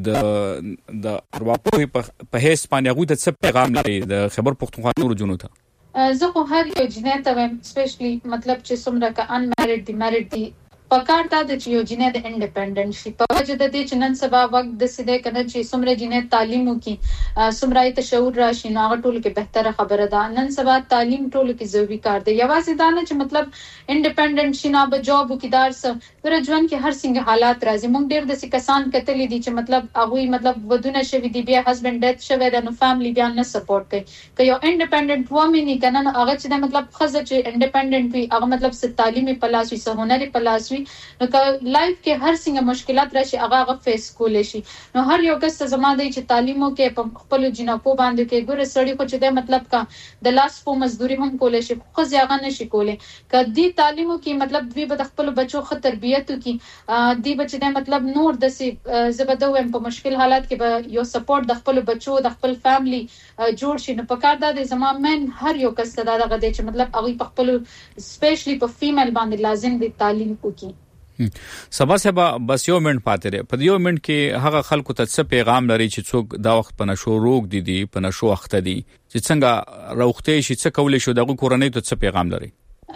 د ارواپوهي په هیڅ باندې هغه د څه پیغام لري د خبر پښتونخوا نور جنو ته زه خو هر یو جنې ته وایم سپیشلی مطلب چې څومره کا ان میریډ دي میریډ دي پکار دا د چې یو جنې د انډیپندنت شي په وجه د دې چې نن سبا وخت د سیده کنه چې څومره جنې تعلیم وکي څومره تشعور راشي نو هغه ټول کې بهتره خبره ده نن سبا تعلیم ټول کې ضروري کار دی یوازې دا نه چې مطلب انډیپندنت شي نه به جاب وکي دارسه پر ژوند کې هر څنګه حالات راځي مونږ ډېر د کسان کتلې دي چې مطلب هغه مطلب ودونه شوی دی بیا هسبند ډیث شوی دی نو فیملی بیا نه سپورټ کوي که یو انډیپندنت وومن نه کنه هغه چې مطلب خزه چې انډیپندنت وي هغه مطلب ست تعلیمي پلاس وي سه هنري پلاس وي نو که لایف کې هر څنګه مشکلات راشي هغه فیس کولای شي نو هر یو کس زما دی چې تعلیمو کې په خپل جنکو باندې کې ګوره سړی خو چې د مطلب کا د لاس په مزدوري هم کولای شي خو ځای نشي کولای کدي تعلیمو کې مطلب دوی به خپل بچو خه تربیت وکي دی بچ د مطلب نور د سي زبده ويم په مشکل حالات کې به یو سپورټ د خپل بچو د خپل فیملی جوړ شي نو په کار د زما من هر یو کس دا دغه دی چې مطلب هغه په خپل سپیشلی په فیمیل باندې لازم دی تعلیم وکي سبا سبا بس یو منټ پاتې لري په یو منټ کې هغه خلکو ته څه پیغام لري چې څوک دا وخت په نشو روغ دي په نشو وخت دي چې څنګه روغته شي څه کولای شو دغه کورنۍ ته څه پیغام لري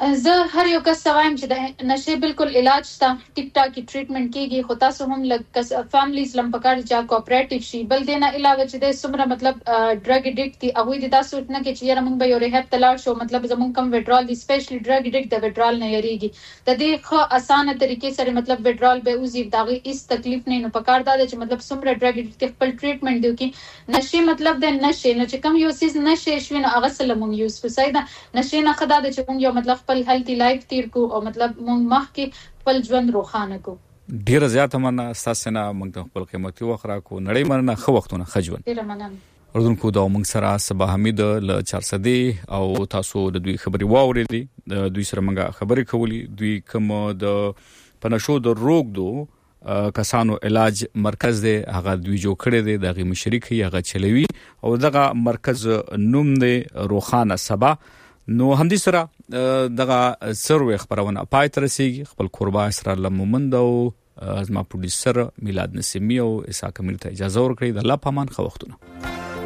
زه هر یو کس وایم چې د نشه بالکل علاج شته ټیک ټاک ټریټمنټ کیږي خو تاسو هم لکه فیملیز لم پکار چې کوآپریټیو شي بل دینه علاوه چې د سمره مطلب ډرګ اډیکټ دی هغه د تاسو نه کې چې موږ به یو ریهاب تلاړ شو مطلب زموږ کم وډرال دی سپیشلی ډرګ اډیکټ د وډرال نه یریږي د دې خو اسانه طریقې سره مطلب وډرال به اوزي داغي هیڅ تکلیف نه نو پکار دا چې مطلب سمره ډرګ اډیکټ خپل ټریټمنټ دی کی نشه مطلب د نشه نو چې کم یو سیز نشه شوی نو هغه سلمون یوز کو سیدا نشه نه خدا د چې موږ یو مطلب خپل هیلتي لایف تیر کو او مطلب مونږ مخکې خپل ژوند روښانه کو ډیر زیات مننه تاسو نه موږ خپل قیمتي وخت را کو نړۍ مننه خو وختونه خجون ډیر مننه اردوونکو دا موږ سره صبا حمید ل 400 او تاسو د دوی خبري واورېدي د دوی سره موږ خبرې کولې دوی کوم د پنشو د روغ دو کسانو علاج مرکز دی هغه دوی جوړ کړی دی دغه مشرک هغه چلوي او دغه مرکز نوم دی روخانه سبا نو همدې سره دغه سروي خبرونه پای تر رسیدي خپل قربا اسرار لمومند او ازما پروډوسر میلاد نسیمی او اسحاق امیر ته اجازه ورکړي د الله پامان خو وختونه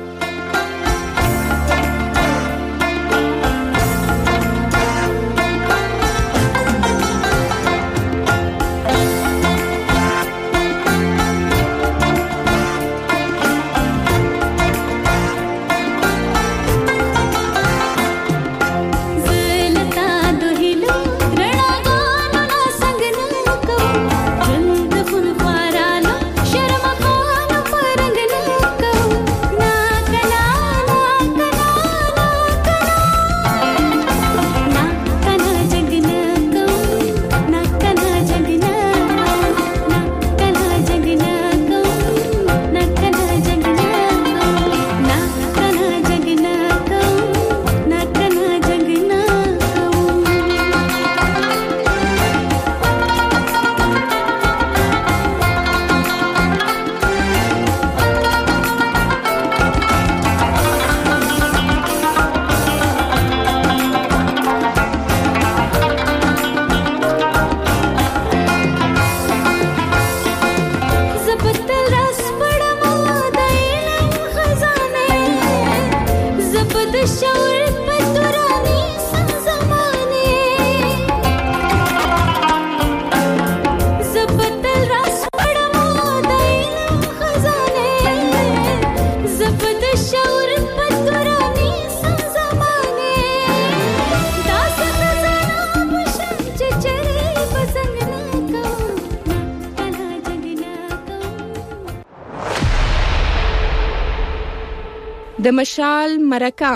د مشال مرکه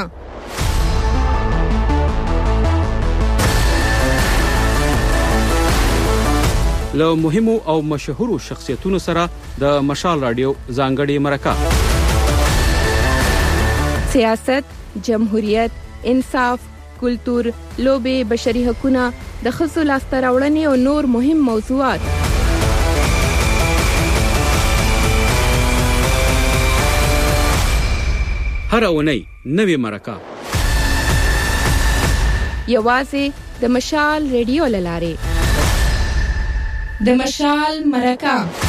له مهمو او مشهورو شخصیتونو سره د مشال رادیو ځانګړي مرکه سیاست، جمهوریت، انصاف، کلتور، لوبه، بشري حقوقونه، د ښځو لاسته راوړنې او نور مهم موضوعات هر اونۍ نوې مرکه یوازې د مشال ریډیو لاره د مشال مرکه